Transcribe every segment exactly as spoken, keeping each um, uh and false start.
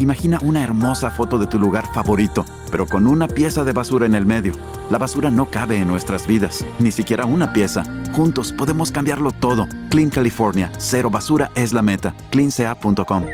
Imagina una hermosa foto de tu lugar favorito, pero con una pieza de basura en el medio. La basura no cabe en nuestras vidas, ni siquiera una pieza. Juntos podemos cambiarlo todo. Clean California, cero basura es la meta. clean c a punto com.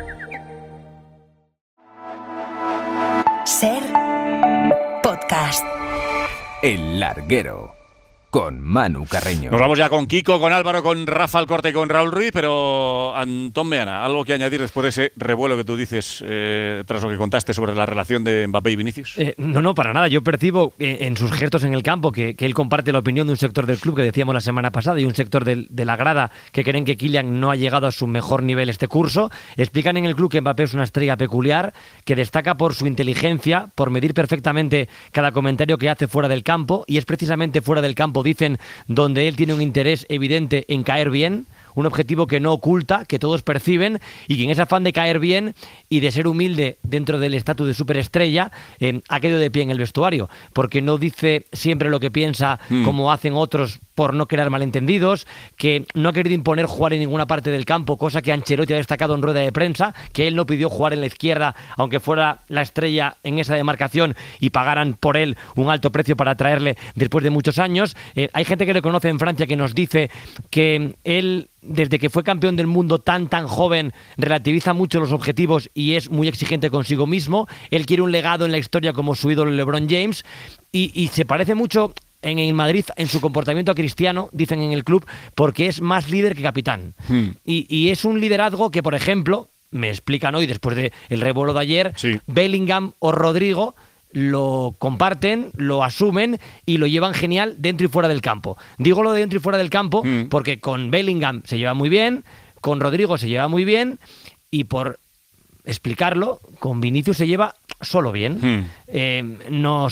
Ser podcast. El Larguero, con Manu Carreño. Nos vamos ya con Kiko, con Álvaro, con Rafa Alcorte y con Raúl Ruiz, pero Antón Meana, ¿algo que añadir después de ese revuelo que tú dices eh, tras lo que contaste sobre la relación de Mbappé y Vinicius? Eh, no, no, para nada. Yo percibo eh, en sus gestos en el campo que, que él comparte la opinión de un sector del club que decíamos la semana pasada y un sector del, de la grada que creen que Kylian no ha llegado a su mejor nivel este curso. Explican en el club que Mbappé es una estrella peculiar, que destaca por su inteligencia, por medir perfectamente cada comentario que hace fuera del campo, y es precisamente fuera del campo, dicen, donde él tiene un interés evidente en caer bien, un objetivo que no oculta, que todos perciben, y que en ese afán de caer bien y de ser humilde dentro del estatus de superestrella, eh, ha quedado de pie en el vestuario, porque no dice siempre lo que piensa mm. como hacen otros por no crear malentendidos, que no ha querido imponer jugar en ninguna parte del campo, cosa que Ancelotti ha destacado en rueda de prensa, que él no pidió jugar en la izquierda, aunque fuera la estrella en esa demarcación y pagaran por él un alto precio para traerle después de muchos años. Eh, hay gente que le conoce en Francia que nos dice que él, desde que fue campeón del mundo tan tan joven, relativiza mucho los objetivos y es muy exigente consigo mismo. Él quiere un legado en la historia como su ídolo LeBron James, y, y se parece mucho en el Madrid en su comportamiento a Cristiano, dicen en el club, porque es más líder que capitán. Hmm. Y, y es un liderazgo que, por ejemplo, me explican hoy, después del revuelo de ayer, sí. Bellingham o Rodrigo lo comparten, lo asumen y lo llevan genial dentro y fuera del campo. Digo lo de dentro y fuera del campo mm. porque con Bellingham se lleva muy bien, con Rodrigo se lleva muy bien, y por explicarlo, con Vinicius se lleva solo bien. Mm. Eh, no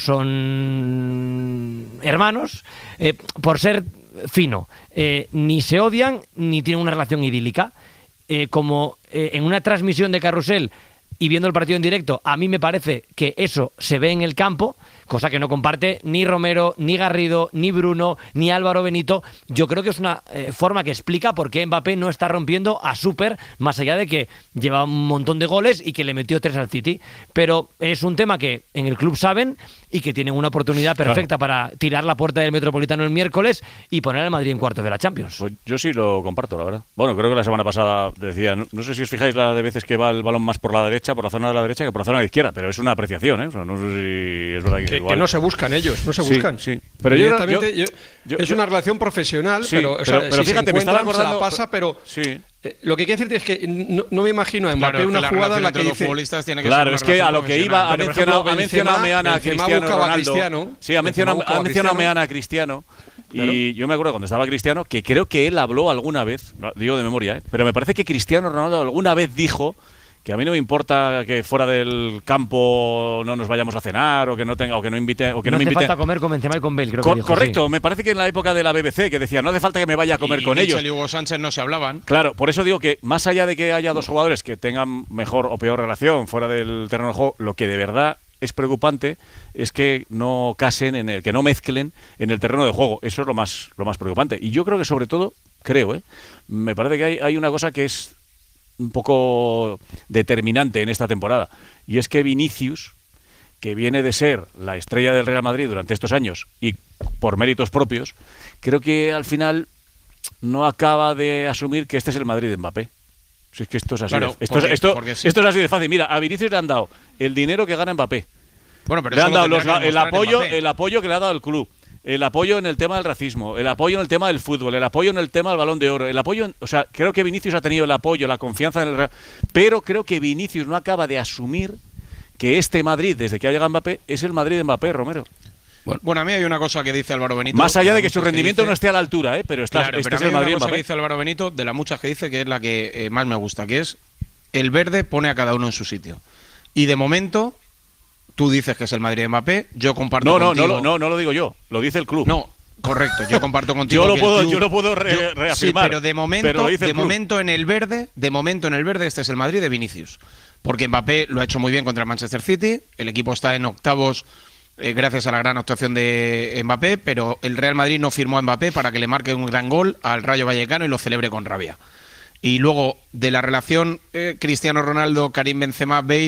son hermanos, eh, por ser fino. Eh, ni se odian ni tienen una relación idílica. Eh, como eh, en una transmisión de Carrusel y viendo el partido en directo, a mí me parece que eso se ve en el campo, cosa que no comparte ni Romero, ni Garrido, ni Bruno, ni Álvaro Benito. Yo creo que es una eh, forma que explica por qué Mbappé no está rompiendo a Super, más allá de que lleva un montón de goles y que le metió tres al City. Pero es un tema que en el club saben y que tienen una oportunidad perfecta claro. para tirar la puerta del Metropolitano el miércoles y poner al Madrid en cuartos de la Champions. Pues yo sí lo comparto, la verdad. Bueno, creo que la semana pasada decía, no, no sé si os fijáis la de veces que va el balón más por la derecha, por la zona de la derecha, que por la zona de la izquierda, pero es una apreciación, ¿eh? O sea, no sé si es verdad que, que, igual. que no se buscan ellos, no se buscan. Sí, sí. Pero yo, yo, yo, yo, es una relación profesional, sí, pero, o sea, pero, pero si fíjate, se me estaba acordando, acordando, se la pasa, pero sí. eh, lo que quiero decirte es que no, no me imagino a Mbappé claro, una la jugada en la que dice... tiene que claro, es que a lo que iba, ha mencionado, ha mencionado Meana a Cristiano Ronaldo. Cristiano, sí, ha mencionado, ha mencionado Meana a Cristiano. Y claro. yo me acuerdo cuando estaba Cristiano, que creo que él habló alguna vez, digo de memoria, ¿eh? pero me parece que Cristiano Ronaldo alguna vez dijo que a mí no me importa que fuera del campo no nos vayamos a cenar o que no tenga o que no invite o que no, no me invite hace falta comer con Benzema y con Bale, creo Co que dijo, correcto, sí. me parece que en la época de la B B C que decía no hace falta que me vaya a comer y, con y ellos. Y Hugo Sánchez no se hablaban. Claro, por eso digo que más allá de que haya dos jugadores que tengan mejor o peor relación fuera del terreno de juego, lo que de verdad es preocupante es que no casen en el, que no mezclen en el terreno de juego. Eso es lo más lo más preocupante. Y yo creo que sobre todo, creo, ¿eh? me parece que hay, hay una cosa que es un poco determinante en esta temporada, y es que Vinicius, que viene de ser la estrella del Real Madrid durante estos años y por méritos propios, creo que al final no acaba de asumir que este es el Madrid de Mbappé. Si es que esto es así, claro, de, esto, porque, esto, porque sí. esto es así de fácil. Mira, a Vinicius le han dado el dinero que gana Mbappé, bueno, pero le eso han dado lo los, el apoyo, Mbappé. el apoyo que le ha dado el club, el apoyo en el tema del racismo, el apoyo en el tema del fútbol, el apoyo en el tema del Balón de Oro, el apoyo, en, o sea, creo que Vinicius ha tenido el apoyo, la confianza en el Real, pero creo que Vinicius no acaba de asumir que este Madrid, desde que ha llegado Mbappé, es el Madrid de Mbappé, Romero. Bueno, bueno, a mí hay una cosa que dice Álvaro Benito. Más allá de que su rendimiento que dice, no esté a la altura, ¿eh? pero, está, claro, este pero es a mí el Madrid hay una cosa Mbappé. que dice Álvaro Benito, de las muchas que dice, que es la que eh, más me gusta, que es el verde pone a cada uno en su sitio. Y de momento, tú dices que es el Madrid de Mbappé, yo comparto no, no, contigo... No, no, no, no lo digo yo, lo dice el club. No, correcto, yo comparto contigo. yo, lo que puedo, club, yo lo puedo re, yo, reafirmar. Sí, pero de momento, pero de momento en el verde, de momento en el verde, este es el Madrid de Vinicius. Porque Mbappé lo ha hecho muy bien contra el Manchester City, el equipo está en octavos eh, gracias a la gran actuación de Mbappé, pero el Real Madrid no firmó a Mbappé para que le marque un gran gol al Rayo Vallecano y lo celebre con rabia. Y luego, de la relación eh, Cristiano Ronaldo, Karim Benzema, Bale,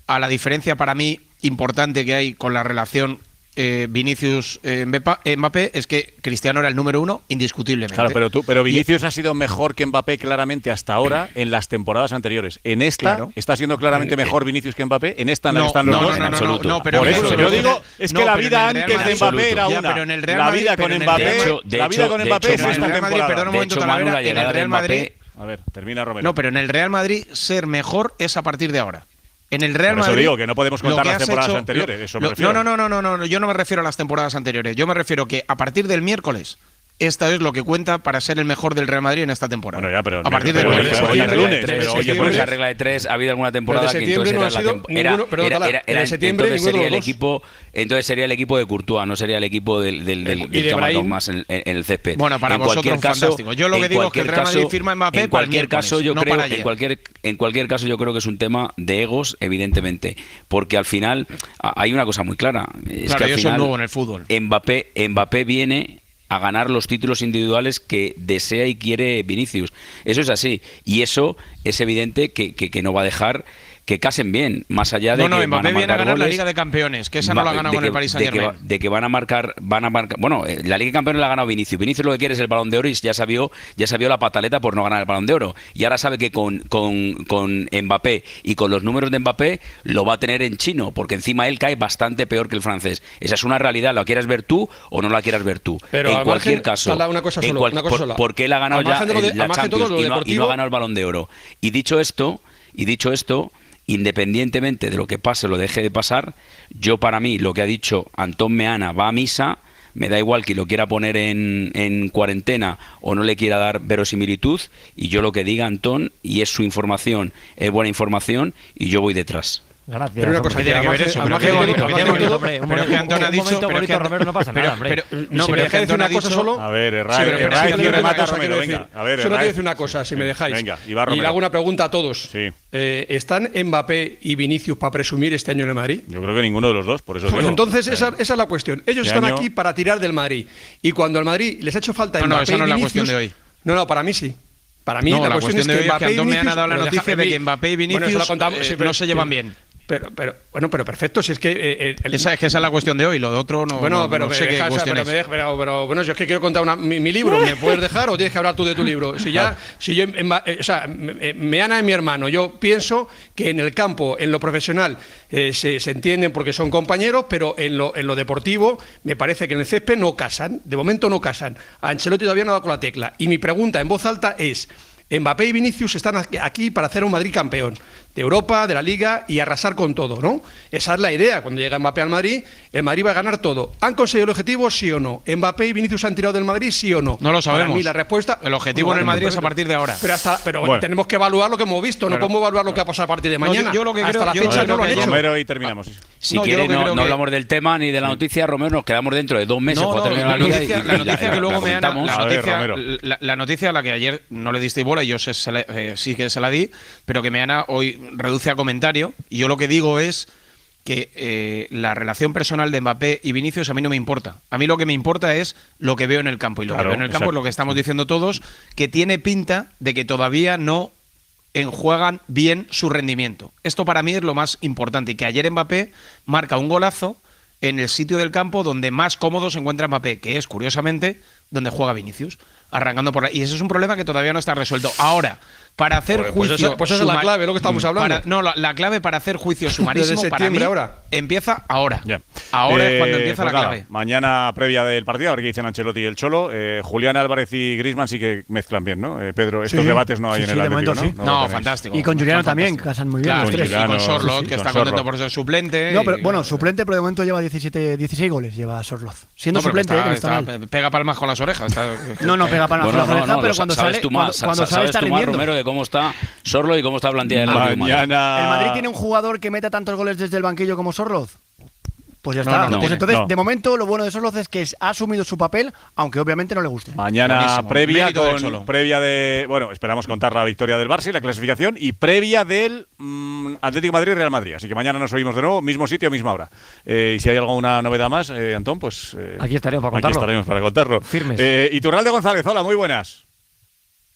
a la diferencia para mí importante que hay con la relación eh, Vinicius-Mbappé, es que Cristiano era el número uno indiscutiblemente. Claro, pero, tú, pero Vinicius y, ha sido mejor que Mbappé claramente hasta ahora en las temporadas anteriores. En esta claro. está siendo claramente mejor Vinicius que Mbappé. En esta no, no están los no, dos no, no, en absoluto. No, no, pero por eso pero, yo digo es que no, la vida antes Madrid, de Mbappé era una. Ya, pero en el Real la Madrid, vida con Mbappé, de hecho, de la vida con Mbappé es esta temporada. Perdón un momento, Talavera, en el Real Madrid. A ver, termina Romero. No, pero en el Real Madrid ser mejor es a partir de ahora. En el Real Por eso Madrid. digo que no podemos contar las temporadas hecho, anteriores. Lo, eso lo, me refiero. no, no, no, no, no, no. Yo no me refiero a las temporadas anteriores. Yo me refiero que a partir del miércoles. Esta es lo que cuenta para ser el mejor del Real Madrid en esta temporada. Bueno, ya, pero a partir pero, de pero, pero, hoy es lunes, pero hoy es lunes. La regla de tres, ha habido alguna temporada que entonces no era la ninguno, era, perdón, era, era, era septiembre, entonces sería el dos. equipo, entonces sería el equipo de Courtois, no sería el equipo del, del, del, del que ha marcado más en, en, en el césped. Bueno, para en vosotros cualquier caso, fantástico. Yo lo que digo es que el Real Madrid caso, firma Mbappé en cualquier para caso yo no creo para en cualquier en cualquier caso yo creo que es un tema de egos, evidentemente, porque al final hay una cosa muy clara, es claro, que al yo final soy nuevo en el fútbol. Mbappé Mbappé viene a ganar los títulos individuales que desea y quiere Vinicius. Eso es así. Y eso es evidente que, que, que no va a dejar que casen bien, más allá de no, no, que Mbappé van a viene a ganar goles, la Liga de Campeones, que esa no la ha ganado con que, el Paris de que, Saint-Germain. de que van a marcar, van a marcar, bueno, la Liga de Campeones la ha ganado Vinicius. Vinicius lo que quiere es el Balón de Oro y ya sabió, ya sabió la pataleta por no ganar el Balón de Oro. Y ahora sabe que con, con, con Mbappé y con los números de Mbappé lo va a tener en chino, porque encima él cae bastante peor que el francés. Esa es una realidad, ¿la quieras ver tú o no la quieras ver tú? Pero en cualquier margen, caso, una cosa solo, en cual, una cosa por, sola. porque él ha ganado ya de, la Champions todo y, no, y no ha ganado el Balón de Oro. Y dicho esto, y dicho esto, independientemente de lo que pase o lo deje de pasar, yo para mí lo que ha dicho Antón Meana va a misa, me da igual que lo quiera poner en, en cuarentena o no le quiera dar verosimilitud, y yo lo que diga Antón, y es su información, es buena información, y yo voy detrás. Gracias. Pero una cosa, tiene que ver eso, pero qué bonito, qué bonito. Pero que Antón ha dicho, pero que Romero no pasa nada, hombre. No, pero que decir una cosa solo. A ver, Herrera y remata Romero, venga. A ver, solo quiero decir una cosa, si me dejáis. Venga, y va Romero. Y le hago una pregunta a todos. Sí. Eh, ¿Están Mbappé y Vinicius para presumir este año en el Madrid? Yo creo que ninguno de los dos, por eso Pues digo. entonces esa, esa es la cuestión. Ellos Este están año... aquí para tirar del Madrid. Y cuando al Madrid les ha hecho falta no, Mbappé no, esa no y es la Vinicius, cuestión de hoy. No, no, para mí sí. Para mí no, la, la cuestión, cuestión es que de hoy Mbappé es que Antón y me Vinicius, ha dado la pero noticia déjame, de que Mbappé y Vinicius bueno, eso la contamos, eh, sí, pero, no se llevan bien. Pero, pero, bueno, pero perfecto, si es que… Eh, el, esa es que esa es la cuestión de hoy, lo de otro no, bueno, no, pero, no me sé deja, qué cuestión pero, es. me deja, pero, pero bueno, yo es que quiero contar una, mi, mi libro, ¿me puedes dejar o tienes que hablar tú de tu libro? Si ya, si yo, en, eh, o sea, Meana es mi hermano, yo pienso que en el campo, en lo profesional, eh, se, se entienden porque son compañeros, pero en lo, en lo deportivo me parece que en el césped no casan, de momento no casan. A Ancelotti todavía no ha dado con la tecla. Y mi pregunta en voz alta es… Mbappé y Vinicius están aquí para hacer un Madrid campeón de Europa, de la Liga y arrasar con todo, ¿no? Esa es la idea. Cuando llega Mbappé al Madrid, el Madrid va a ganar todo. ¿Han conseguido el objetivo, sí o no? ¿Mbappé y Vinicius han tirado del Madrid, sí o no? No lo sabemos. Para mí la respuesta… El objetivo bueno, en el Madrid pero, es a partir de ahora. Pero, hasta, pero bueno. tenemos que evaluar lo que hemos visto, no Claro. podemos evaluar lo que ha pasado a partir de mañana. No, yo, yo lo que hasta creo, la yo fecha lo no lo han que hecho. Romero y terminamos. Si No, yo quiere, lo que no, creo no que- hablamos del tema ni de la noticia, Romero, nos quedamos dentro de dos meses No, cuando no, termine la la liga. noticia, y- la y noticia la- que luego la me comentamos. la A ver, noticia, Romero. la, la noticia a la que ayer no le diste bola y yo se, se la- eh, sí que se la di, pero que Meana hoy reduce a comentario, y yo lo que digo es que eh, la relación personal de Mbappé y Vinicius a mí no me importa. A mí lo que me importa es lo que veo en el campo, y lo Claro, que veo en el campo exacto. es lo que estamos diciendo todos, que tiene pinta de que todavía no enjuegan bien su rendimiento. Esto para mí es lo más importante, y que ayer Mbappé marca un golazo en el sitio del campo donde más cómodo se encuentra Mbappé, que es, curiosamente, donde juega Vinicius, arrancando por ahí. Y ese es un problema que todavía no está resuelto. Ahora, para hacer Pues, pues juicio… esa- pues esa es la suma- clave, lo que estamos hablando. para- no, la, la clave para hacer juicio sumarísimo Desde para mí septiembre ahora. empieza ahora. Ya. Ahora Eh, es cuando empieza pues la nada, clave. Mañana previa del partido, a ver qué dicen Ancelotti y el Cholo. Eh, Julián Álvarez y Griezmann sí que mezclan bien, ¿no? Eh, Pedro, estos Sí. debates no hay Sí, en sí, el de Atlético, momento ¿no? sí. No, lo tenéis. fantástico. Y con Juliano Son también, fantásticos. casan muy bien Claro, los tres. y con Juliano, Sorloth, sí, que con está Sorloth. contento por ser suplente. No, y- pero bueno, suplente, pero de momento lleva diecisiete, dieciséis goles, lleva Sorloth. Siendo No, pero suplente, está- eh, que no está está- mal. pega palmas con las orejas. está- No, no, pega palmas Bueno, con la no, oreja, no, pero lo cuando sabes sale, tú cuando, más, cuando sabes sale está tú más, rindiendo. Romero, de cómo está Sorloth y cómo está la plantilla del Atlético de Madrid. Mañana. ¿El Madrid tiene un jugador que meta tantos goles desde el banquillo como Sorloth? Pues ya No, está. no, no, pues no, entonces, no. de momento, lo bueno de Sorloth es que es- ha asumido su papel, aunque obviamente no le guste. Mañana Buenísimo. previa Mérito del con Cholo. previa de bueno, esperamos contar la victoria del Barça y la clasificación, y previa del mm, Atlético de Madrid Real Madrid. Así que mañana nos oímos de nuevo, mismo sitio, misma hora. Eh, y si hay alguna novedad más, eh, Antón, pues eh, Aquí estaremos para aquí contarlo. estaremos para contarlo. Firmes. Eh, Iturralde González, hola, muy buenas.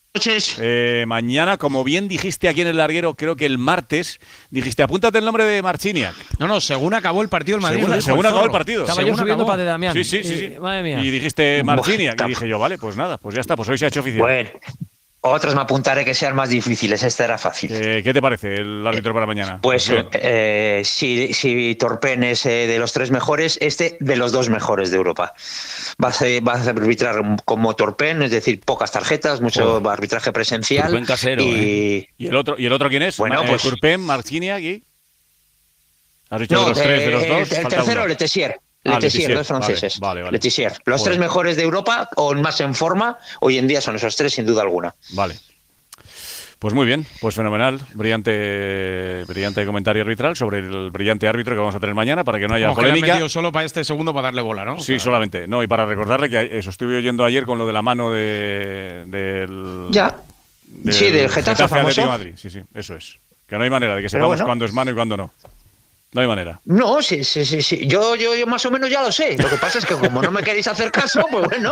noches. Eh, mañana, como bien dijiste aquí en el larguero, creo que el martes, dijiste, apúntate el nombre de Marciniak. No, no, según acabó el partido el Madrid. Según, lo dijo según el acabó el Zorro. partido. Estaba Según yo subiendo acabó. para de Damián. Sí, sí, sí. sí. Y, madre mía. Y dijiste Marciniak. Buah, Y dije yo, vale, pues nada, pues ya está, pues hoy se ha hecho oficial. Bueno, otras me apuntaré que sean más difíciles. Esta era fácil. Eh, ¿Qué te parece el árbitro para mañana? Pues bien. eh, si, si Torpen es eh, de los tres mejores, este de los dos mejores de Europa. Vas a, vas a arbitrar como Torpen, es decir, pocas tarjetas, mucho Joder. arbitraje presencial. Turpin casero, y, ¿eh? ¿Y el otro, ¿Y el otro quién es? Bueno, Eh, pues- Turpin, Marciniak y... ¿Has dicho No, de los tres, de los eh, dos? el, el Falta tercero, uno. Letizier. Ah, Letizier, Letizier, dos franceses. vale, vale, vale. Letizier. Los Joder. tres mejores de Europa o más en forma, hoy en día son esos tres, sin duda alguna. Vale. Pues muy bien, pues fenomenal. Brillante brillante comentario arbitral sobre el brillante árbitro que vamos a tener mañana para que no haya Como que le han polémica. metido solo para este segundo para darle bola, ¿no? Sí, O sea, solamente. No, y para recordarle que eso estuve oyendo ayer con lo de la mano de, del... Ya. del Sí, del Getafe Atlético famoso. de Madrid. Sí, sí, eso es. Que no hay manera de que Pero sepamos bueno. cuándo es mano y cuándo no. No hay manera. No, sí, sí, sí, sí. Yo, yo, yo más o menos ya lo sé. Lo que pasa es que como no me queréis hacer caso, pues bueno.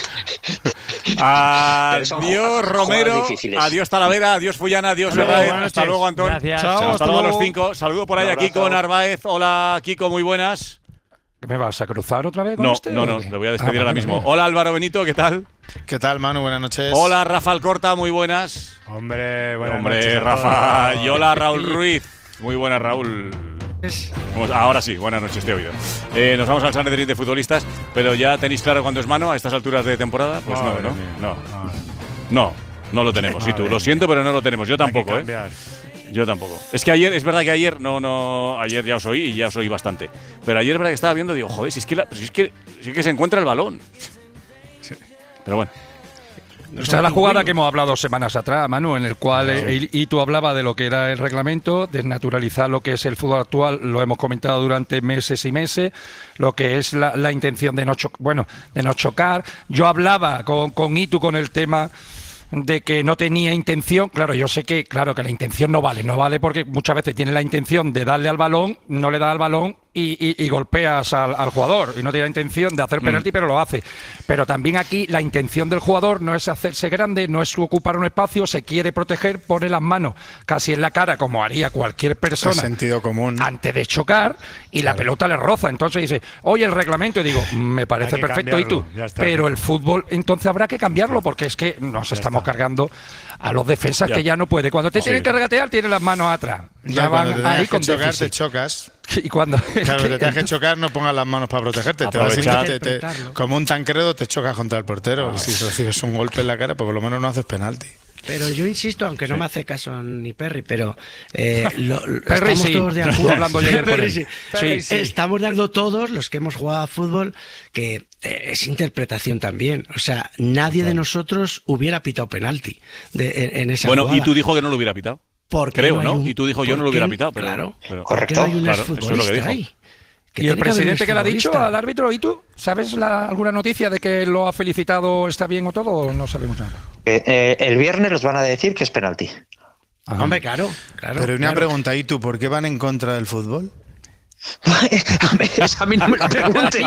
Pero son Adiós, jugadas Romero. difíciles. Adiós, Talavera. Adiós, Fullana. Adiós, Hasta luego, Narváez. buenas Hasta noches. luego, Antón. Gracias. Chao, Hasta hasta luego a los luego. cinco. Saludo por ahí Un a Kiko abrazo. Narváez. Hola, Kiko, muy buenas. ¿Me vas a cruzar otra vez con No, este? no, no, ¿O qué? le voy a despedir Ah, ahora vale, mismo. vale. Hola, Álvaro Benito, ¿qué tal? ¿Qué tal, Manu? Buenas noches. Hola, Rafa Alcorta, muy buenas. Hombre, buenas Hombre, noches a Rafa. todos. Y hola, Raúl Ruiz. Muy buenas, Raúl. Vamos- Ahora sí, buenas noches, te he oído. Eh, nos vamos al Sanedrín de futbolistas, pero ya tenéis claro cuándo es mano a estas alturas de temporada. Pues no, Madre ¿no? mía. No, Madre mía. no, no lo tenemos. Sí, tú, Madre lo mía. siento, pero no lo tenemos. Yo Hay que tampoco, ¿eh? cambiar. Yo tampoco. Es que ayer, es verdad que ayer, no, no, ayer ya os oí y ya os oí bastante. Pero ayer es verdad que estaba viendo, digo, joder, si es que, la- si es que, si es que se encuentra el balón. Pero bueno. Esta es la jugada que hemos hablado semanas atrás, Manu, en el cual eh, y, y tú hablabas de lo que era el reglamento, desnaturalizar lo que es el fútbol actual, lo hemos comentado durante meses y meses, lo que es la, la intención de no, cho- bueno, de no chocar. Yo hablaba con, con Itu con el tema de que no tenía intención. Claro, yo sé que, claro, que la intención no vale, no vale porque muchas veces tiene la intención de darle al balón, no le da al balón y, y- y golpeas al, al jugador y no tiene la intención de hacer penalti, pero lo hace. Pero también aquí la intención del jugador no es hacerse grande, no es ocupar un espacio, se quiere proteger, pone las manos casi en la cara como haría cualquier persona. Es sentido común. Antes de chocar y la pelota le roza. Entonces dice, oye, el reglamento, y digo, me parece Hay que perfecto, y tú. cambiarlo, ya está. Pero el fútbol, entonces habrá que cambiarlo porque es que nos estamos cargando a los defensas Ya. que ya no puede. Cuando te Sí. tienen que regatear, tienen las manos atrás. Ya, Ya, cuando van te ahí tengas con que chocar, te déficit. chocas. Y cuando Claro, que te tengas que chocar, no pongas las manos para protegerte. Te vas a Aprovechar. te- te- como un tancredo, te chocas contra el portero. Si recibes un golpe en la cara, pues por lo menos no haces penalti. Pero yo insisto, aunque no me hace caso ni Perry, pero eh, lo, lo- Perry estamos sí. todos de Estuve acuerdo. hablando yo ayer con Perry él. sí. Sí, sí. Estamos de acuerdo todos los que hemos jugado a fútbol que eh, es interpretación también. O sea, nadie de nosotros hubiera pitado penalti de- en, en esa Bueno, jugada. y tú dijo que no lo hubiera pitado. Porque Creo, no hay ¿no? un- Y tú dijo yo no lo porque- hubiera pitado, pero. claro. pero- Correcto. ¿Por qué no hay un Claro, eso es lo que exfutbolista dijo. ahí? Que ¿Y el tiene que haber un presidente que le ha dicho exfutbolista. al árbitro? ¿Y tú? ¿Sabes la- alguna noticia de que lo ha felicitado, está bien o todo? ¿O no sabemos nada? Eh, eh, el viernes les van a decir que es penalti. Ajá. Hombre, claro, claro. Pero una claro. pregunta, ¿y tú por qué van en contra del fútbol? Esa a mí no me la preguntes.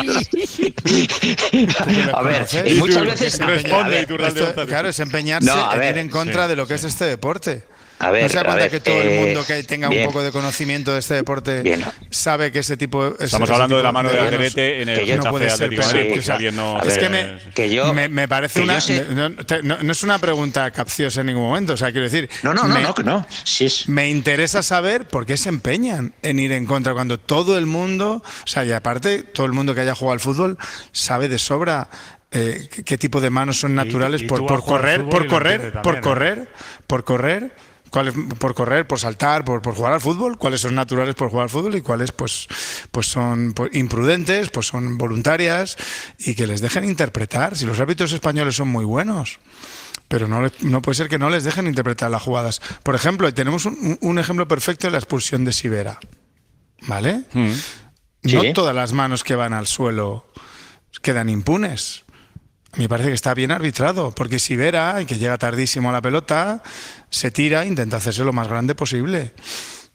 A ver, conoces? y muchas tú, veces. responde, a ver, y tú, Real de Esto- González. claro, es empeñarse No, a en ver, ir en contra sí, de lo que es este deporte. A ver, ¿No se da a cuenta ver, que todo eh, el mundo que tenga bien. un poco de conocimiento de este deporte Bien. sabe que ese tipo ese- Estamos ese hablando de tipo la mano de manos Alderete en el que yo no puede Getafe ser Atlético de Madrid, penalti. por O si sea, alguien no. es que eh, me, que yo- me, me parece que yo una. sé- No, te- no- no es una pregunta capciosa en ningún momento. O sea, quiero decir. No, no, no, me, no, que no. Sí, es. Me interesa saber por qué se empeñan en ir en contra cuando todo el mundo. O sea, y aparte, todo el mundo que haya jugado al fútbol sabe de sobra. eh, qué, qué tipo de manos son naturales y por, tú por has jugado al correr, fútbol por y lo correr, entiendes por también, ¿eh? correr, por correr. ¿Cuáles por correr, por saltar, por, por jugar al fútbol? ¿Cuáles son naturales por jugar al fútbol y cuáles pues, pues son pues, imprudentes, pues son voluntarias y que les dejen interpretar? Si los árbitros españoles son muy buenos, pero no, les- no puede ser que no les dejen interpretar las jugadas. Por ejemplo, tenemos un, un ejemplo perfecto de la expulsión de Sivera, ¿vale? Mm. No Sí. todas las manos que van al suelo quedan impunes. Me parece que está bien arbitrado, porque si Vera, que llega tardísimo a la pelota, se tira, intenta hacerse lo más grande posible.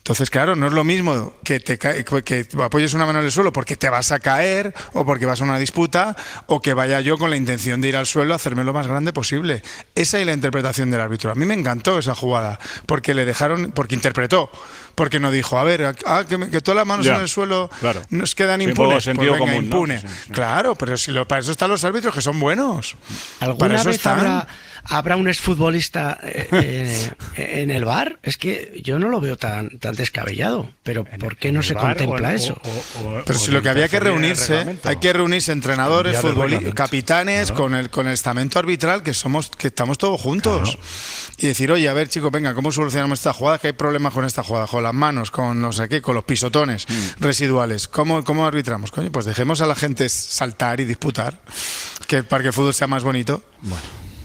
Entonces, claro, no es lo mismo que te ca- que apoyes una mano en el suelo porque te vas a caer o porque vas a una disputa, o que vaya yo con la intención de ir al suelo a hacerme lo más grande posible. Esa es la interpretación del árbitro. A mí me encantó esa jugada porque le dejaron, porque interpretó, porque no dijo, a ver, ah, que, me- que todas las manos Ya, en el suelo claro. nos quedan Sí, un impunes. poco sentido Pues venga, común, ¿no? impune. Sí, sí. Claro, pero si lo, para eso están los árbitros, que son buenos. Para ¿Alguna eso vez están. habrá, habrá un exfutbolista eh, eh, en el V A R? Es que yo no lo veo tan, tan descabellado. Pero ¿por qué no se el V A R contempla o el- eso? o- o- Pero si lo que había que reunirse, hay que reunirse entrenadores, Cambiar el futbolistas, reglamento. capitanes, con el con el estamento arbitral, que somos, que estamos todos juntos. Y decir, oye, a ver, chicos, venga, ¿cómo solucionamos esta jugada? Que hay problemas con esta jugada, con las manos, con no sé qué, con los pisotones residuales. ¿Cómo, cómo arbitramos? Coño, pues dejemos a la gente saltar y disputar, que para que el fútbol sea más bonito. Bueno.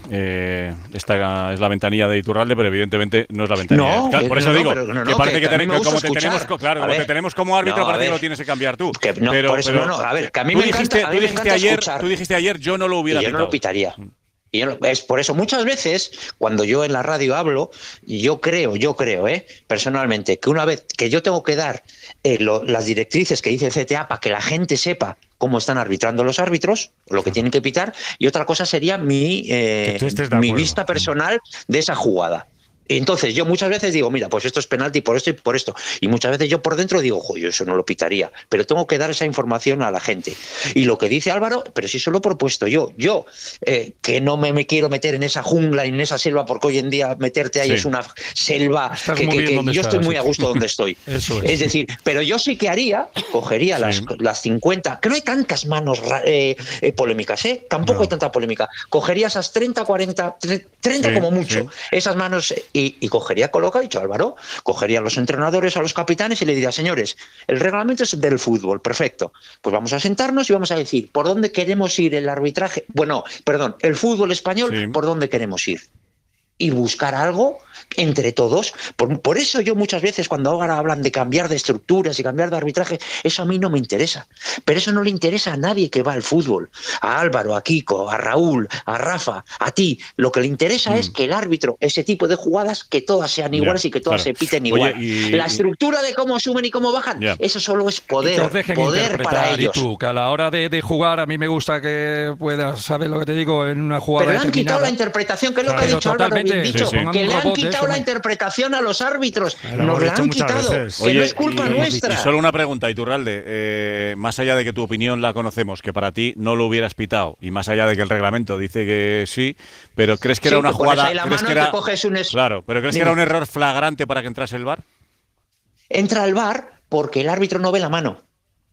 Eh, esta es la ventanilla de Iturralde, pero evidentemente no es la ventanilla. No, Claro, por eh, eso no, digo pero no, que no, parece que que, a mí ten- me que gusta como te escuchar. tenemos, co- claro, A como te ver. tenemos como árbitro, No, a parece que ver. lo tienes que cambiar tú. Que no, pero, por eso pero- no, no, a ver, que a mí tú me dijiste, encanta- a mí tú me dijiste encanta ayer, escuchar. tú dijiste ayer, yo no lo hubiera Y yo no pitado. lo pitaría. Y yo no- es por eso, muchas veces, cuando yo en la radio hablo, yo creo, yo creo, ¿eh? personalmente, que una vez que yo tengo que dar eh, lo- las directrices que dice el C T A para que la gente sepa cómo están arbitrando los árbitros, lo que tienen que pitar, y otra cosa sería mi, eh, Que tú estés de mi acuerdo. vista personal de esa jugada. Y entonces yo muchas veces digo, mira, pues esto es penalti por esto y por esto. Y muchas veces yo por dentro digo, jo, yo eso no lo pitaría. Pero tengo que dar esa información a la gente. Y lo que dice Álvaro, pero si eso lo he propuesto yo. Yo, eh, que no me, me quiero meter en esa jungla y en esa selva, porque hoy en día meterte ahí Sí. es una selva Estás que, muy que- bien que donde yo estás, estoy muy sí. a gusto donde estoy. Eso es. Es decir, pero yo sí que haría, cogería las, las cincuenta, que no hay tantas manos ra- eh, eh, polémicas, ¿eh? Tampoco hay tanta polémica. Cogería esas treinta, cuarenta, tre- treinta Sí, como mucho, sí. esas manos eh, y, y cogería con lo que ha dicho Álvaro, cogería a los entrenadores, a los capitanes y le diría, señores, el reglamento es del fútbol, perfecto. Pues vamos a sentarnos y vamos a decir por dónde queremos ir el arbitraje, bueno, perdón, el fútbol español, Sí. por dónde queremos ir. Y buscar algo entre todos. Por, por eso yo muchas veces cuando ahora hablan de cambiar de estructuras y cambiar de arbitraje, eso a mí no me interesa. Pero eso no le interesa a nadie que va al fútbol. A Álvaro, a Kiko, a Raúl, a Rafa, a ti. Lo que le interesa es que el árbitro, ese tipo de jugadas, que todas sean iguales Ya, y que todas claro. se piten Oye, igual. y- La y- estructura de cómo suben y cómo bajan, Ya. eso solo es Y que poder. os dejen Poder para interpretar, y ellos. tú, que a la hora de, de jugar a mí me gusta que puedas saber lo que te digo en una jugada Pero le han quitado determinada. la interpretación, que es lo que ha Pero dicho Álvaro, bien totalmente, dicho, sí, sí. que le Un han robot de quitado eso, la ¿no? interpretación a los árbitros. Lo Nos hemos la dicho han muchas quitado. veces. Que Oye, no es culpa y, nuestra. y solo una pregunta, Iturralde. Eh, más allá de que tu opinión la conocemos, que para ti no lo hubieras pitado, y más allá de que el reglamento dice que sí, pero ¿crees que Sí, era una te pones jugada? ahí la ¿crees mano que y te era, coges un es- claro, pero ¿crees que Dime. era un error flagrante para que entrase el V A R? Entra al V A R porque el árbitro no ve la mano.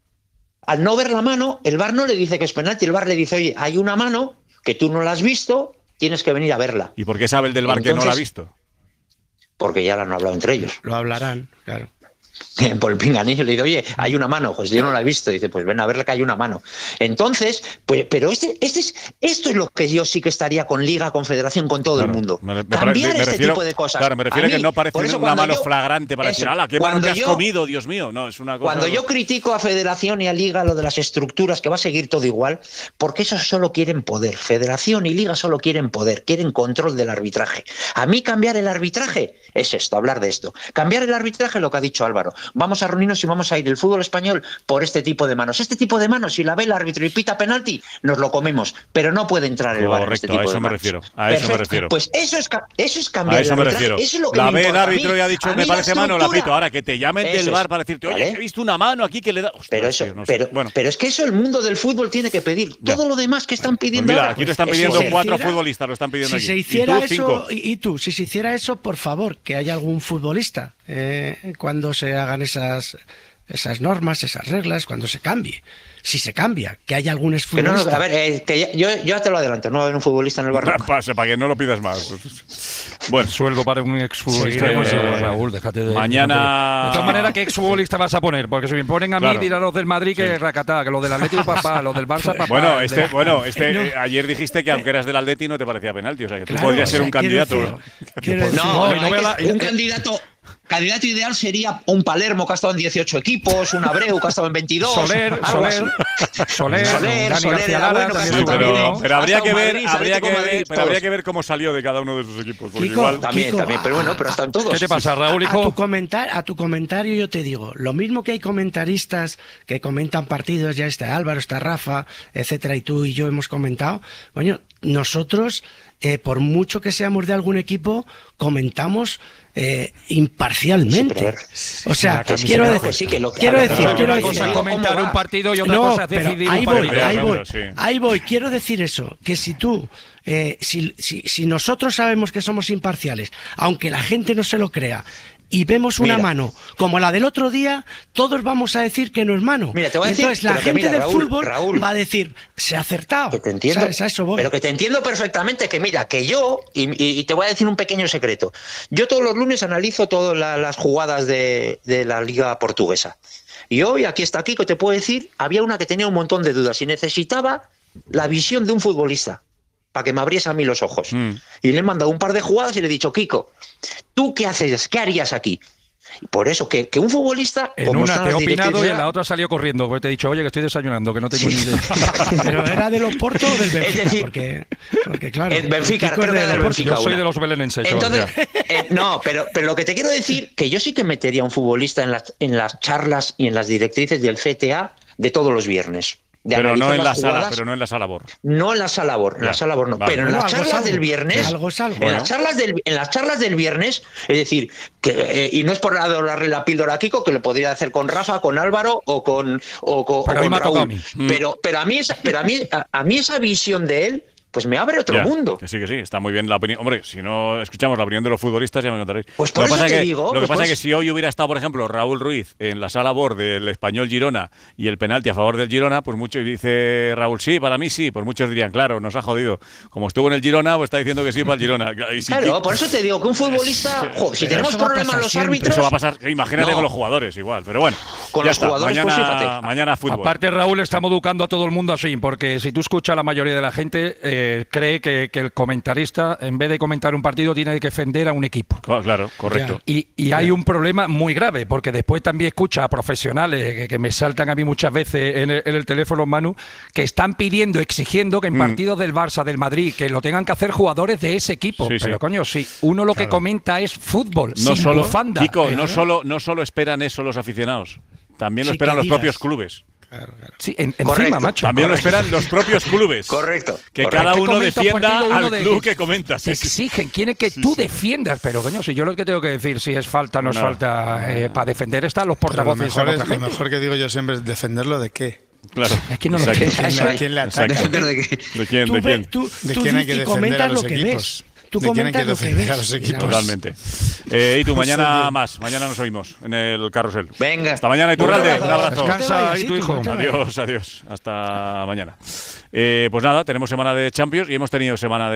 Al no ver la mano, el V A R no le dice que es penalti, el V A R le dice, oye, hay una mano que tú no la has visto, tienes que venir a verla. ¿Y por qué sabe el del V A R que no la ha Entonces- visto? Porque ya lo han hablado entre ellos. Lo hablarán, claro. Por el pinganillo le dice, oye, hay una mano, pues yo no la he visto. Dice, pues ven a verle que hay una mano. Entonces, pues, pero este, este es, esto es lo que yo sí que estaría con Liga, Confederación, con todo Claro, el mundo. me- me Cambiar pare- me este refiero- tipo de cosas. Claro, me refiero A a que mí, no parece por eso una cuando mano yo- flagrante para eso, decir, ¡hala, qué mano cuando que has yo- comido, Dios mío! No, es una cosa. Cuando yo critico a Federación y a Liga lo de las estructuras, que va a seguir todo igual, porque esos solo quieren poder. Federación y Liga solo quieren poder, quieren control del arbitraje. A mí cambiar el arbitraje es esto, hablar de esto. Cambiar el arbitraje, lo que ha dicho Álvaro. Vamos a reunirnos y vamos a ir el fútbol español por este tipo de manos. Este tipo de manos, si la ve el árbitro y pita penalti, nos lo comemos, pero no puede entrar el V A R en este Correcto, tipo a eso de me manos. refiero. A eso me Perfecto. refiero. Pues eso es, ca- eso es cambiar A eso el me arbitraje. refiero. Eso es lo que La me ve el importa a árbitro mí. y ha dicho, A me mí la parece mano, la estructura. pito. Ahora que te llamen Eso del es. V A R para decirte, oye, ¿Vale? he visto una mano aquí que le da. Ostras, Pero eso, tío, no sé. pero, Bueno, pero es que eso el mundo del fútbol tiene que pedir. Ya. Todo lo demás que están pues pidiendo mira, ahora, aquí te están eso pidiendo es. cuatro hiciera- futbolistas, lo están pidiendo Si aquí. se Y hiciera tú, cinco. eso, y, y tú, si se hiciera eso, por favor, que haya algún futbolista eh, cuando se hagan esas, esas normas, esas reglas, cuando se cambie. Si se cambia, que haya algún Que no, no, exfutbolista. a ver, eh, que ya- yo, yo ya te lo adelanto, no va a haber un futbolista en el barrio. Pase, para que no lo pidas más. Bueno, sueldo para un exfutbolista. Seguiremos Eh, igual. Raúl, déjate de. Mañana- De todas maneras, ¿qué exfutbolista vas a poner? Porque si me ponen a mí, Claro. dirán los del Madrid que Sí. racatá, que los del Atlético papá, los del Barça papá. Bueno, el este, de- bueno, este, No. eh, ayer dijiste que aunque eras del Atleti no te parecía penalti, o sea que tú Claro, podrías o ser sea, un quiero candidato. decir- quiero decir- No, y no hay veo que- la- un candidato, candidato ideal sería un Palermo que ha estado en dieciocho equipos, un Abreu que ha estado en veintidós. Soler, Soler, Soler, Soler, Dani Soler García era Lara, bueno, que ha también estado muy Pero, bueno. pero habría Ha que estado ver, Madrid, habría Atlético que de ver, Madrid, pero habría todos. que ver cómo salió de cada uno de sus equipos. Porque Kiko, igual También, Kiko, también, pero bueno, pero están todos. ¿Qué te pasa, Raúl, A tu, hijo? comentar, a tu comentario yo te digo, lo mismo que hay comentaristas que comentan partidos, ya está Álvaro, está Rafa, etcétera, y tú y yo hemos comentado, coño, nosotros, eh, por mucho que seamos de algún equipo, comentamos eh, imparcialmente. O sea, Sí, quiero pero decir, sí que lo que- quiero a ver, decir, pero quiero una decir, cosa es comentar ¿cómo un va? partido y otra no, cosa es pero decidir ahí un voy, partido. ahí voy, Claro, sí. ahí voy. Quiero decir eso, que si tú, eh, si, si, si nosotros sabemos que somos imparciales, aunque la gente no se lo crea, y vemos una Mira. mano como la del otro día, todos vamos a decir que no es mano. Mira, te voy a Y decir, entonces la pero que gente mira, del Raúl, fútbol Raúl. va a decir, se ha acertado. Que te entiendo, ¿Sabes? A eso voy. pero que te entiendo perfectamente que mira, que yo, y, y- y te voy a decir un pequeño secreto, yo todos los lunes analizo todas la- las jugadas de, de la Liga Portuguesa. Y hoy, aquí está Kiko, te puedo decir, había una que tenía un montón de dudas y necesitaba la visión de un futbolista para que me abriese a mí los ojos. Mm. Y le he mandado un par de jugadas y le he dicho, Kiko, ¿tú qué haces? ¿Qué harías aquí? Y por eso, que, que un futbolista... En como una están te he las opinado y directrices- en la otra salió corriendo, porque te he dicho, oye, que estoy desayunando, que no tengo ni idea. Pero era de los Porto o del Benfica, Es decir, porque, porque claro, el Benfica, Kiko es creo que de era del Porto. Benfica. Yo soy una. de los belenenses. Entonces, ya. eh, no, pero, pero lo que te quiero decir, que yo sí que metería a un futbolista en las, en las charlas y en las directrices del C T A de todos los viernes. De Pero no analizar en la las sala, jugadas, pero no en la sala Bor. no en la sala Bor, en Ya, la sala Bor no, vale. pero en Bueno, las algo es charlas algo. del viernes, Algo es algo. en Bueno. las charlas del, en las charlas del viernes, es decir, que eh, y no es por darle la píldora a Kiko, que lo podría hacer con Rafa, con Álvaro o con o, con- o Pero a mí con me ha tocado a Raúl, mí. pero pero a mí esa, pero a mí a, a mí esa visión de él, pues me abre otro Ya, mundo. Que sí, que sí, está muy bien la opinión. Hombre, si no escuchamos la opinión de los futbolistas, ya me contaréis. Pues por lo que eso pasa te es que, digo, lo que pues pasa por es que eso- si hoy hubiera estado, por ejemplo, Raúl Ruiz en la sala Bor del Español Girona y el penalti a favor del Girona, pues muchos dice Raúl, sí, para mí sí, pues muchos dirían, claro, nos ha jodido. Como estuvo en el Girona, pues está diciendo que sí para el Girona. Y si- Claro, por eso te digo que un futbolista, jo, si Pero tenemos eso va a problemas pasar los siempre. árbitros, Eso va a pasar, imagínate No. con los jugadores igual, pero bueno. Con ya los está. jugadores, pues mañana, fíjate. mañana fútbol. Aparte, Raúl, estamos educando a todo el mundo así, porque si tú escuchas a la mayoría de la gente, eh, cree que, que el comentarista, en vez de comentar un partido, tiene que defender a un equipo. Claro, correcto. Y, y hay un problema muy grave, porque después también escucha a profesionales que, que me saltan a mí muchas veces en el, en el teléfono, Manu, que están pidiendo, exigiendo que en Mm. partidos del Barça, del Madrid, que lo tengan que hacer jugadores de ese equipo. Sí, Pero sí. coño, si uno lo que comenta es fútbol, No sin solo, bufanda. Kiko, Eh, no solo, no solo esperan eso los aficionados, también lo Sí, esperan que los digas. propios clubes. Sí, en- encima, Correcto. macho. También lo esperan los propios clubes. correcto. Que correcto. cada Que uno comenta un defienda partido, uno al de- club que comenta. Te Sí, sí. exigen, quieren que tú defiendas, pero coño, si yo lo que tengo que decir si es falta o no es No. falta, eh, para defender están los Pero lo portavoces. mejor, a es, otra lo gente. mejor que digo yo siempre es defenderlo de qué. Claro. Es que no lo Exacto. sé. ¿Quién, le- quién le ataca? ¿Defender de qué? ¿De quién? Tú ¿De ve- quién? tú- ¿De tú quién hay di- que y defender comentas a los lo que equipos? ves. Tú ¿De quién hay que comentas lo que defender ves. a los Y equipos? nada más. Totalmente. Eh, y tú, No sé, mañana tío. más. Mañana nos oímos en el carrusel. Venga. Hasta mañana, Iturralde. Un abrazo. Descansa ahí tu hijo. Adiós, adiós. Hasta mañana. Eh, pues nada, tenemos semana de Champions y hemos tenido semana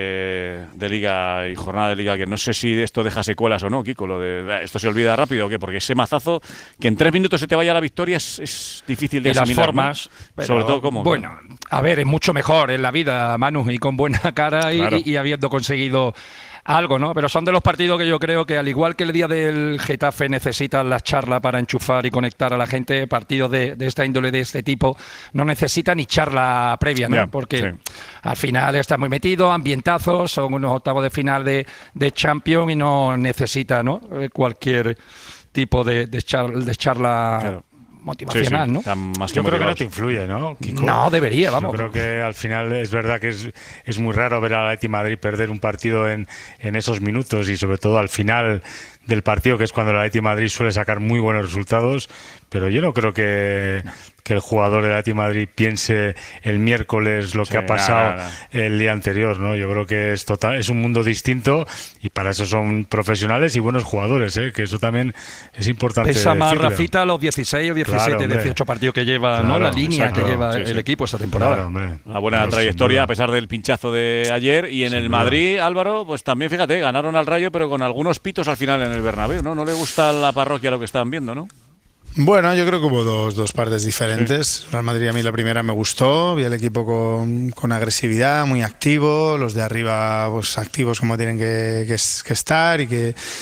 de, de Liga y jornada de Liga, que no sé si esto deja secuelas o no, Kiko. Lo de, ¿esto se olvida rápido o qué? Porque ese mazazo, que en tres minutos se te vaya la victoria, es, es difícil de Y las asimilar, ¿no? formas, pero, Sobre todo cómo. Bueno, a ver, es mucho mejor en la vida, Manu, y con buena cara y, Claro. y- y habiendo conseguido algo, ¿no? Pero son de los partidos que yo creo que, al igual que el día del Getafe, necesitan las charlas para enchufar y conectar a la gente. Partidos de, de esta índole, de este tipo, no necesitan ni charla previa, ¿no? Ya, Porque sí. al final está muy metido, ambientazos, son unos octavos de final de, de Champions y no necesita, ¿no? Eh, cualquier tipo de, de, char- de charla Claro. motivacional, Sí, sí, ¿no? están más que Yo creo que no motivados. te influye, ¿no, Kiko? No, debería, vamos. Yo creo que al final es verdad que es, es muy raro ver al Atleti Madrid perder un partido en, en esos minutos y sobre todo al final del partido, que es cuando el Atleti Madrid suele sacar muy buenos resultados, pero yo no creo que, que el jugador del Atleti Madrid piense el miércoles lo Sí, que ha pasado nada, nada. el día anterior, ¿no? Yo creo que es total, es un mundo distinto y para eso son profesionales y buenos jugadores, ¿eh? Que eso también es importante Pesa más decirlo. Rafita los dieciséis o diecisiete, Claro, hombre. dieciocho partidos que lleva, ¿no? Claro, La línea exacto. que lleva Sí, el sí. equipo esta temporada. Claro, hombre. Una buena Claro, sin trayectoria duda. a pesar del pinchazo de ayer. Y en Sin el duda. Madrid, Álvaro, pues también, fíjate, ganaron al Rayo, pero con algunos pitos al final en el Bernabéu, ¿no? No le gusta a la parroquia lo que están viendo, ¿no? Bueno, yo creo que hubo dos, dos partes diferentes. Real Madrid, a mí la primera me gustó, vi el equipo con, con agresividad, muy activo, los de arriba pues activos como tienen que, que, que estar y que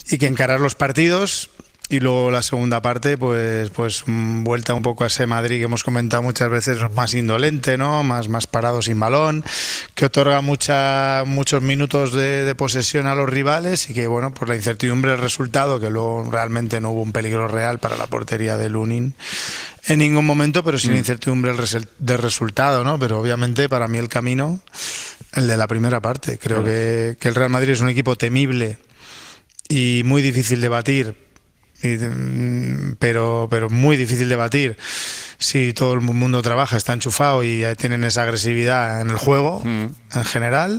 y que encarar los partidos. Y luego la segunda parte, pues, pues vuelta un poco a ese Madrid que hemos comentado muchas veces, más indolente, ¿no? Más, más parado sin balón, que otorga mucha, muchos minutos de, de posesión a los rivales y que, bueno, por la incertidumbre del resultado, que luego realmente no hubo un peligro real para la portería de Lunin en ningún momento, pero sí la incertidumbre del, res del resultado, ¿no? Pero obviamente para mí el camino, el de la primera parte. Creo que, que el Real Madrid es un equipo temible y muy difícil de batir. Y, pero, pero muy difícil de batir si todo el mundo trabaja, está enchufado y tienen esa agresividad en el juego mm. en general,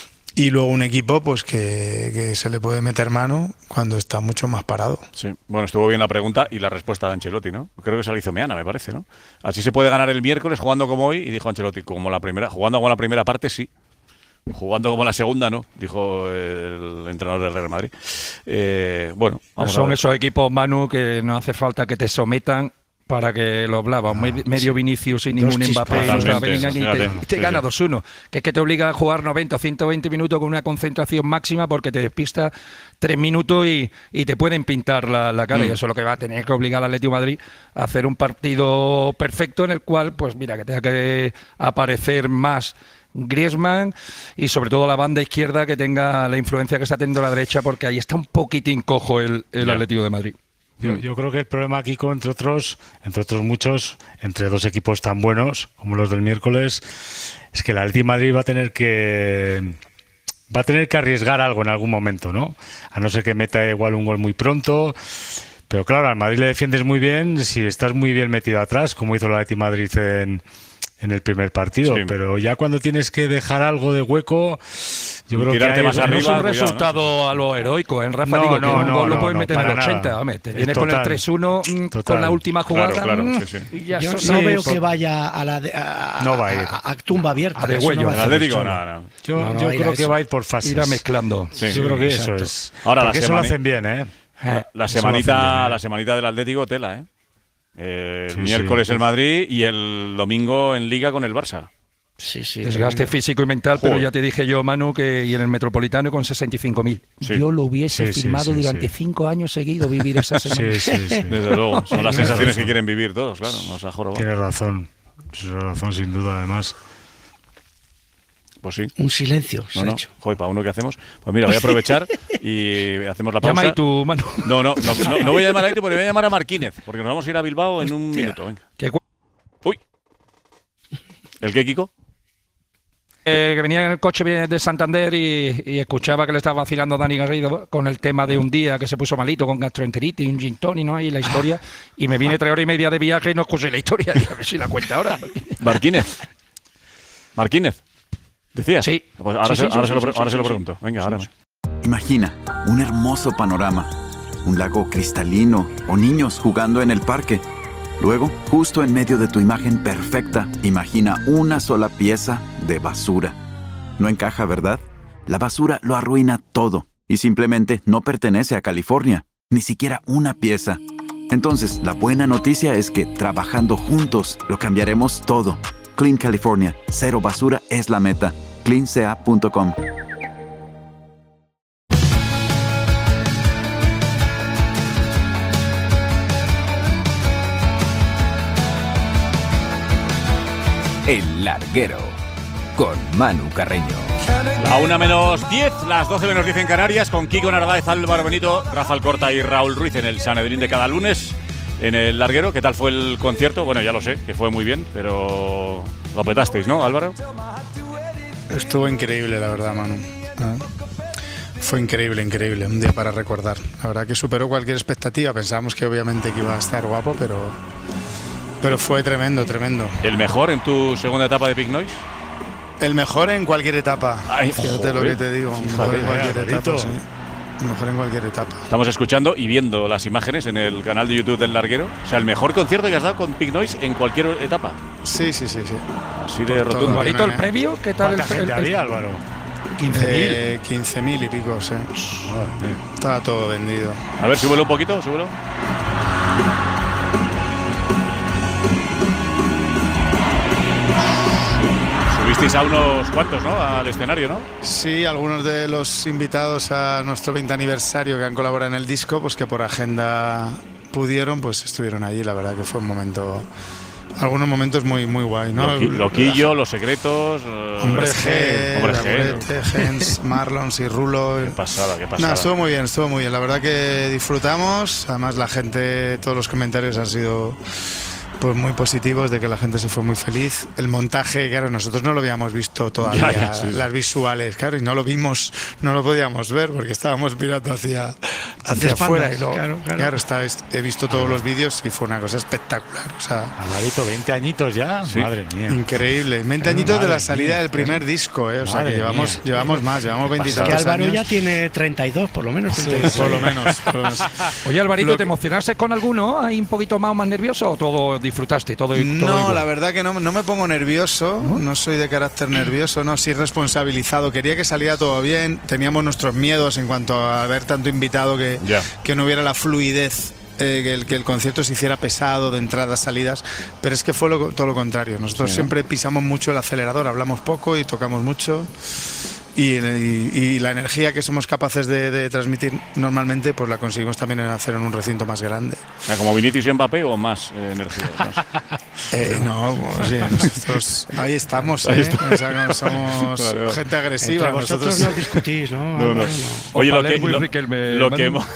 y luego un equipo pues que, que se le puede meter mano cuando está mucho más parado. Sí, bueno, estuvo bien la pregunta y la respuesta de Ancelotti, ¿no? Creo que se la hizo Meana, me parece, ¿no? Así se puede ganar el miércoles jugando como hoy, y dijo Ancelotti, como la primera, jugando como la primera parte, sí. Jugando como la segunda, no, dijo el entrenador del Real Madrid. Eh, bueno, vamos son a ver. esos equipos, Manu, que no hace falta que te sometan para que lo hablaba. Ah, medio sí. Vinicius y ningún Mbappé y te, te gana sí, dos uno. Que es que te obliga a jugar noventa o ciento veinte minutos con una concentración máxima porque te despista tres minutos y, y te pueden pintar la, la cara. Mm. Y eso es lo que va a tener que obligar al Atlético de Madrid a hacer un partido perfecto en el cual, pues mira, que tenga que aparecer más Griezmann y sobre todo la banda izquierda que tenga la influencia que está teniendo la derecha, porque ahí está un poquitín cojo el, el Atlético de Madrid. Yo, yo creo que el problema aquí, entre otros, entre otros muchos, entre dos equipos tan buenos como los del miércoles, es que el Atlético de Madrid va a tener que va a tener que arriesgar algo en algún momento, ¿no? A no ser que meta igual un gol muy pronto. Pero claro, al Madrid le defiendes muy bien si estás muy bien metido atrás, como hizo el Atlético de Madrid en en el primer partido, sí. Pero ya cuando tienes que dejar algo de hueco, yo creo Tirarte que más hay, arriba, no es un cuidado, resultado ¿no? a lo heroico, en Rafa, no, digo, no, que un no, gol no, lo puedes no, meter en el ochenta, nada. Hombre, te vienes Total, con el tres uno total. con la última jugada. Claro, claro, mm, sí, sí. Y ya yo son, no sí, veo por... que vaya a la de, a, no va a ir. a, a tumba abierta. A de huello. No el Atlético, no, no. Yo, no, no, yo creo que eso. va a ir por fases. Irá mezclando. Sí, sí, yo creo que exacto. eso es. Ahora Porque la eso lo semana, hacen bien, ¿eh? La, la Eso semanita, lo hacen bien, ¿eh? la semanita del Atlético, tela, ¿eh? eh sí, miércoles sí. el Madrid y el domingo en Liga con el Barça. Sí, sí. Desgaste físico y mental, Joder. pero ya te dije yo, Manu, que y en el Metropolitano con sesenta y cinco mil. Sí. Yo lo hubiese sí, firmado sí, sí, durante sí. cinco años seguidos vivir esa semana. Sí, sí, sí. Desde luego, son las sensaciones que quieren vivir todos, claro, nos ha jorobado. Tienes razón, tienes razón sin duda, además. Pues sí. Un silencio se no, no. ha hecho. Joder, para uno que hacemos. Pues mira, voy a aprovechar y hacemos la pausa. Llama ahí tú, Manu. No, no, no, no, no voy a llamar a Aite porque voy a llamar a Marquínez, porque nos vamos a ir a Bilbao en un Hostia. minuto. Venga. ¿Qué Uy. ¿El qué, Kiko? Eh, que venía en el coche de Santander y, y escuchaba que le estaba vacilando Dani Garrido con el tema de un día que se puso malito con gastroenteritis, un gin tonic, ¿no? Y la historia. Y me vine tres horas y media de viaje y no escuché la historia. Y a ver si la cuenta ahora. Marquínez. Marquínez. ¿Decías? Sí. Pues ahora, Sí, se, sí, ahora, sí, se, lo, sí, pre- ahora sí, se lo sí, pregunto. Venga, ahora. Imagina un hermoso panorama, un lago cristalino o niños jugando en el parque. Luego, justo en medio de tu imagen perfecta, imagina una sola pieza de basura. No encaja, ¿verdad? La basura lo arruina todo y simplemente no pertenece a California, ni siquiera una pieza. Entonces, la buena noticia es que trabajando juntos lo cambiaremos todo. Clean California, cero basura es la meta. clean c a punto com. El Larguero, con Manu Carreño. A una menos diez, las doce menos diez en Canarias, con Kiko Narváez, Álvaro Benito, Rafael Corta y Raúl Ruiz en el Sanedrín de cada lunes en el Larguero. ¿Qué tal fue el concierto? Bueno, ya lo sé, que fue muy bien, pero lo petasteis, ¿no, Álvaro? Estuvo increíble, la verdad, Manu. ¿Ah? Fue increíble, increíble, un día para recordar. La verdad que superó cualquier expectativa. Pensábamos que obviamente que iba a estar guapo, pero, pero fue tremendo, tremendo. ¿El mejor en tu segunda etapa de Big Noise? El mejor en cualquier etapa. Ay, Fíjate joder. lo que te digo. El mejor en cualquier etapa, sí. El mejor en cualquier etapa. Estamos escuchando y viendo las imágenes en el canal de YouTube del Larguero. O sea, el mejor concierto que has dado con Big Noise en cualquier etapa. Sí, sí, sí, sí. Así de rotundo. ¿Bonito el previo? ¿Qué tal el, ¿Cuánta gente el- el- había, Álvaro? quince mil. Eh, quince mil y pico, sí. Estaba todo vendido. A ver, súbelo un poquito, súbelo. Subisteis Traéis a unos cuantos, ¿no? Al escenario, ¿no? Sí, algunos de los invitados a nuestro veinte aniversario que han colaborado en el disco, pues que por agenda pudieron, pues estuvieron allí. La verdad que fue un momento, algunos momentos muy muy guay, ¿no? Loqui, Loquillo, Los Secretos, Hombre G, Hombre G, Gens, Marlons y Rulo. Qué pasada, qué pasada. No, estuvo muy bien, estuvo muy bien. La verdad que disfrutamos. Además la gente, todos los comentarios han sido pues muy positivos, de que la gente se fue muy feliz. El montaje, claro, nosotros no lo habíamos visto todavía, ya, ya, sí. las visuales, claro, y no lo vimos, no lo podíamos ver porque estábamos mirando hacia, hacia afuera. Y luego, claro, claro. claro está, he visto todos los vídeos y fue una cosa espectacular. O sea, Alvarito, veinte añitos ya, sí. Madre mía. Increíble, veinte añitos de la salida mía. del primer disco, ¿eh? O sea, que llevamos, mía. llevamos más, llevamos veintitantos años. Que Álvaro años. ya tiene treinta y dos, por lo menos. Sí, por lo menos. Por lo menos. Oye, Alvarito, Lo ¿te emocionaste con alguno? ¿Hay un poquito más, más nervioso o todo disfrutaste? Todo, todo no, igual? La verdad que no, no me pongo nervioso, ¿no? no soy de carácter nervioso, no, sí responsabilizado. Quería que saliera todo bien, teníamos nuestros miedos en cuanto a ver tanto invitado que, yeah. que no hubiera la fluidez. Eh, que, el, que el concierto se hiciera pesado de entradas, salidas, pero es que fue lo, todo lo contrario. Nosotros sí, siempre pisamos mucho el acelerador, hablamos poco y tocamos mucho. Y, y, y la energía que somos capaces de, de transmitir normalmente, pues la conseguimos también en hacer en un recinto más grande. O sea, ¿como Vinicius y Mbappé o más eh, energía? Más? eh, no, pues, sí, nosotros ahí estamos, ¿eh? Ahí está. O sea, no somos claro. gente agresiva. Entre vosotros nosotros no discutís, ¿no? no, no. Oye, lo que, lo, me, lo, que mo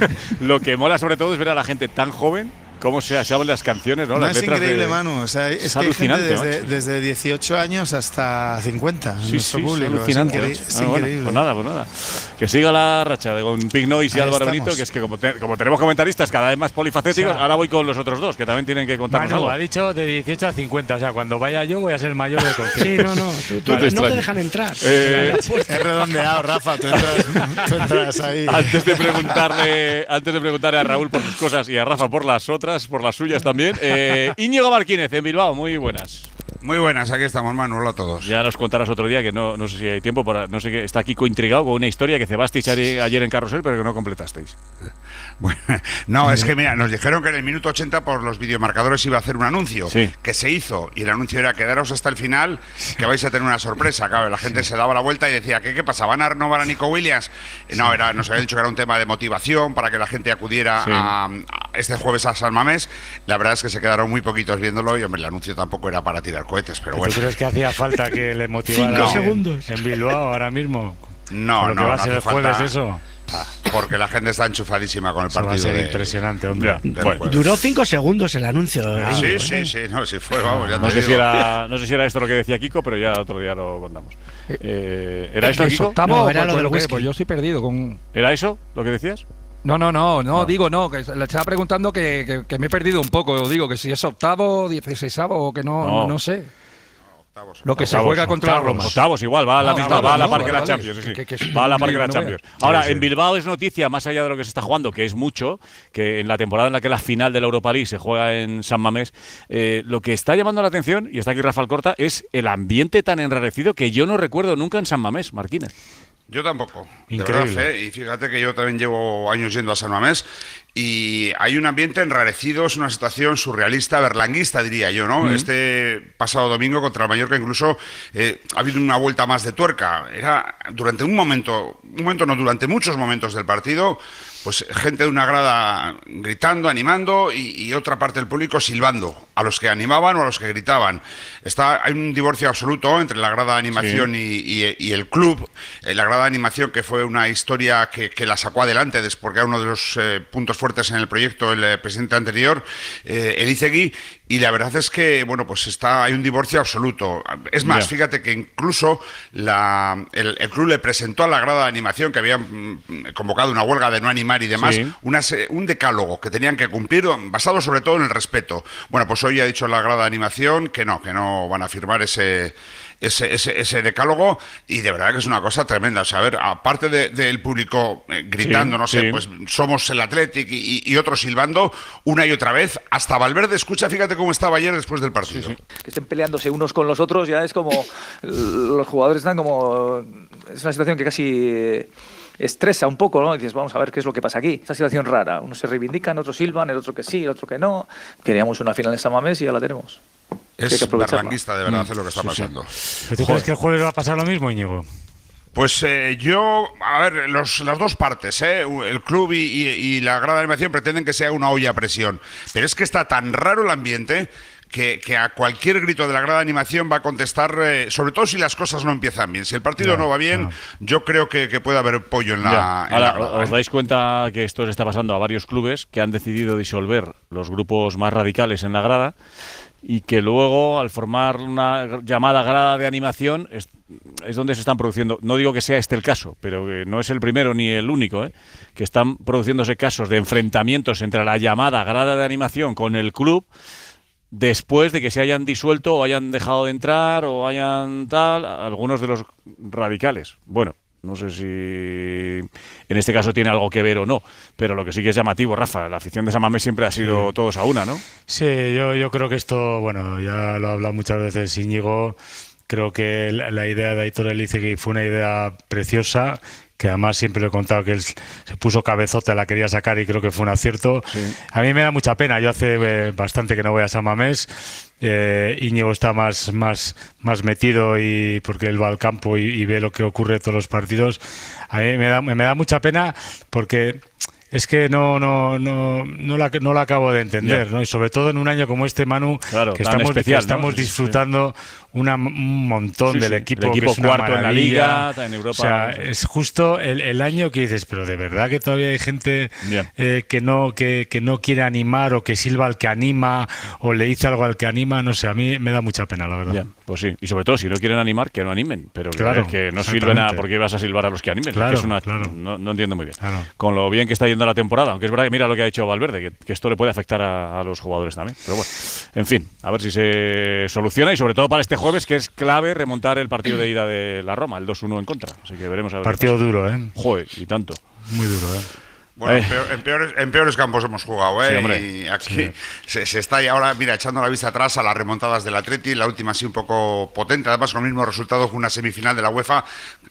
lo que mola sobre todo es ver a la gente tan joven. ¿Cómo se saben las canciones, no? no las es letras increíble, de... Manu. O sea, es, es que hay gente desde, desde dieciocho años hasta cincuenta en sí, nuestro sí, público. Es, increíble. Es, es bueno, increíble. Bueno, pues nada, pues nada. Que siga la racha de con Big Noise y Ahí Álvaro estamos. Benito, que es que como, te, como tenemos comentaristas cada vez más polifacéticos, o sea, ahora voy con los otros dos, que también tienen que contarnos Manu, algo. ha dicho de dieciocho a cincuenta, o sea, cuando vaya yo voy a ser mayor de concierto. Sí, no, no, tú, tú, no, te, no te dejan entrar. Eh, es redondeado, Rafa, tú entras, tú entras ahí. Antes de, preguntarle, antes de preguntarle a Raúl por sus cosas y a Rafa por las otras, por las suyas también, eh, Íñigo Marquínez, en Bilbao, muy buenas. Muy buenas, aquí estamos, Manu, hola a todos. Ya nos contarás otro día, que no, no sé si hay tiempo, para, no sé qué, está Kiko intrigado con una historia que cebasteis ayer en Carrusel, pero que no completasteis. Bueno, no, es que mira, nos dijeron que en el minuto ochenta por los videomarcadores iba a hacer un anuncio, sí. que se hizo, y el anuncio era quedaros hasta el final, que vais a tener una sorpresa. Claro, la gente sí. se daba la vuelta y decía, ¿qué, qué pasa? ¿Van a renovar a Nico Williams? Sí. No, era, nos había dicho que era un tema de motivación para que la gente acudiera sí. a, a este jueves a San Mamés. La verdad es que se quedaron muy poquitos viéndolo y, hombre, el anuncio tampoco era para tirar cohetes, pero bueno. ¿Tú crees que hacía falta que le motivara Cinco segundos. en Bilbao ahora mismo? No, lo no, que va no a ser el jueves falta, eso. Porque la gente está enchufadísima con el eso partido. Va a ser de, impresionante, hombre. De, de bueno, duró cinco segundos el anuncio. Ah, sí, sí, sí, no, sí fue, vamos, ya no, te sé digo. si era, no sé si era esto lo que decía Kiko, pero ya otro día lo contamos. Eh, ¿Era esto, Kiko? Octavo, no, era lo del whisky. Pues yo estoy perdido con... ¿Era eso lo que decías? No, no, no, no, no, digo no, que le estaba preguntando que, que, que me he perdido un poco, digo que si es octavo, dieciseisavo o que no, no, no sé. Octavos, lo que octavos, se juega contra octavos, Roma. Octavos igual, va a la no, misma, no, va a la no, par que vale, la Champions, sí, sí. Que, que va a la par que la no Champions. Vea. Ahora, sí, sí. en Bilbao es noticia, más allá de lo que se está jugando, que es mucho, que en la temporada en la que la final de la Europa League se juega en San Mamés, eh, lo que está llamando la atención, y está aquí Rafa Alcorta, es el ambiente tan enrarecido que yo no recuerdo nunca en San Mamés, Marquínez. Yo tampoco. Increíble. Verdad, ¿eh? Y fíjate que yo también llevo años yendo a San Mamés y hay un ambiente enrarecido, es una situación surrealista, berlanguista, diría yo, ¿no? Uh-huh. Este pasado domingo contra el Mallorca incluso eh, ha habido una vuelta más de tuerca. Era durante un momento, un momento no, durante muchos momentos del partido, pues gente de una grada gritando, animando y, y otra parte del público silbando a los que animaban o a los que gritaban. Está, hay un divorcio absoluto entre la grada de animación sí. y, y, y el club. Eh, la grada de animación, que fue una historia que, que la sacó adelante, porque era uno de los eh, puntos fuertes en el proyecto el eh, presidente anterior, eh, Elizegui, y la verdad es que, bueno, pues está, hay un divorcio absoluto. Es más, yeah. fíjate que incluso la, el, el club le presentó a la grada de animación, que habían convocado una huelga de no animar y demás, sí. una, un decálogo que tenían que cumplir, basado sobre todo en el respeto. Bueno, pues hoy ha dicho la grada de animación que no, que no van a firmar ese... Ese, ese, ese decálogo, y de verdad que es una cosa tremenda. O sea, a ver, aparte del de, de público eh, gritando, sí, no sé, sí. pues somos el Athletic y, y otros silbando una y otra vez, hasta Valverde escucha, fíjate cómo estaba ayer después del partido. Sí, sí. Que estén peleándose unos con los otros ya es como, los jugadores están como, es una situación que casi estresa un poco, ¿no? Y dices, vamos a ver qué es lo que pasa aquí. Esta situación rara, unos se reivindican, otros silban, el otro que sí, el otro que no. Queríamos una final en San Mamés y ya la tenemos. Es berlanguista, de verdad, mm. es lo que está sí, pasando. Sí. ¿Tú crees que el jueves va a pasar lo mismo, Íñigo? Pues eh, yo, a ver, los, las dos partes, ¿eh? El club y, y, y la grada de animación pretenden que sea una olla a presión, pero es que está tan raro el ambiente que, que a cualquier grito de la grada de animación va a contestar, eh, sobre todo si las cosas no empiezan bien. Si el partido no, no va bien, no. yo creo que, que puede haber pollo en la, en Ahora, la grada. ¿os dais cuenta que esto le está pasando a varios clubes que han decidido disolver los grupos más radicales en la grada? Y que luego, al formar una llamada grada de animación, es, es donde se están produciendo, no digo que sea este el caso, pero que no es el primero ni el único, ¿eh? que están produciéndose casos de enfrentamientos entre la llamada grada de animación con el club después de que se hayan disuelto o hayan dejado de entrar o hayan tal, algunos de los radicales. Bueno, no sé si en este caso tiene algo que ver o no, pero lo que sí que es llamativo, Rafa, la afición de San Mamés siempre ha sido sí. todos a una, ¿no? Sí, yo, yo creo que esto, bueno, ya lo ha hablado muchas veces Íñigo, creo que la, la idea de Aitor Elizegui fue una idea preciosa, que además siempre le he contado que él se puso cabezote, la quería sacar y creo que fue un acierto. Sí. A mí me da mucha pena, yo hace eh, bastante que no voy a San Mamés. Eh, Íñigo está más, más, más metido y porque él va al campo y, y ve lo que ocurre en todos los partidos. A mí me da, me da mucha pena porque es que no, no, no, no, la, no la acabo de entender, yeah. ¿no? Y sobre todo en un año como este, Manu, claro, que estamos, especial, que estamos ¿no? disfrutando sí. una, un montón sí, del sí. equipo, el equipo que es cuarto en la Liga, en en Europa. O sea, es justo el, el año que dices, pero de verdad que todavía hay gente yeah. eh, que no que, que no quiere animar o que silba al que anima o le dice algo al que anima, no sé, a mí me da mucha pena, la verdad. Yeah. Pues sí, y sobre todo si no quieren animar, que no animen, pero claro, que no sirve nada porque vas a silbar a los que animen. Claro, que es una, claro. no, no entiendo muy bien. Claro. Con lo bien que está yendo la temporada, aunque es verdad que mira lo que ha hecho Valverde, que, que esto le puede afectar a, a los jugadores también. Pero bueno, en fin, a ver si se soluciona y sobre todo para este jueves, que es clave remontar el partido de ida de la Roma, el dos uno en contra. Así que veremos a ver. Partido duro, ¿eh? Joder, y tanto. Muy duro, ¿eh? Bueno, en, peor, en, peores, en peores campos hemos jugado, ¿eh? Sí, y aquí sí. se, se está ahora, mira, echando la vista atrás a las remontadas del Atleti, la última sí un poco potente, además con el mismo resultado, fue una semifinal de la UEFA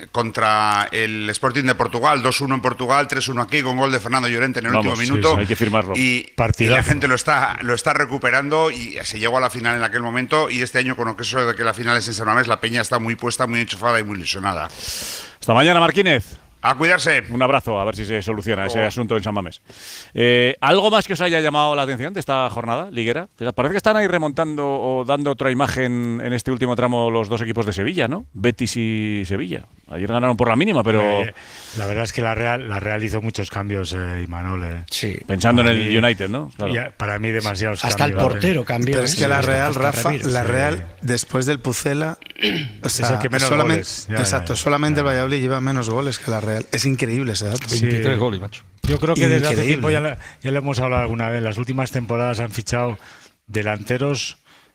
contra el Sporting de Portugal, dos uno en Portugal, tres uno aquí, con gol de Fernando Llorente en el Vamos, último minuto. Sí, sí, hay que firmarlo. Y, y la gente lo está, lo está recuperando y se llegó a la final en aquel momento y este año con lo que eso de que la final es en San Mamés, la Peña está muy puesta, muy enchufada y muy ilusionada. Hasta mañana, Marquínez. A cuidarse. Un abrazo, a ver si se soluciona oh. ese asunto en San Mamés. Eh, ¿Algo más que os haya llamado la atención de esta jornada liguera? Parece que están ahí remontando o dando otra imagen en este último tramo los dos equipos de Sevilla, ¿no? Betis y Sevilla. Ayer ganaron por la mínima, pero... Eh, la verdad es que la Real, la Real hizo muchos cambios, eh, Imanol. Eh. Sí. Pensando para en el mí, United, ¿no? Claro. Ya, para mí demasiados Hasta cambios. Hasta el portero cambió. Pero es que la Real, Rafa, la Real, después del Pucela, o sea, es el que menos solamente, goles. Ya, exacto, ya, ya. solamente ya. el Valladolid lleva menos goles que la Real. Es increíble ese dato. Sí. veintitrés goles, macho. Yo creo que desde Increíble. hace tiempo, ya, ya le hemos hablado alguna vez, las últimas temporadas han fichado delanteros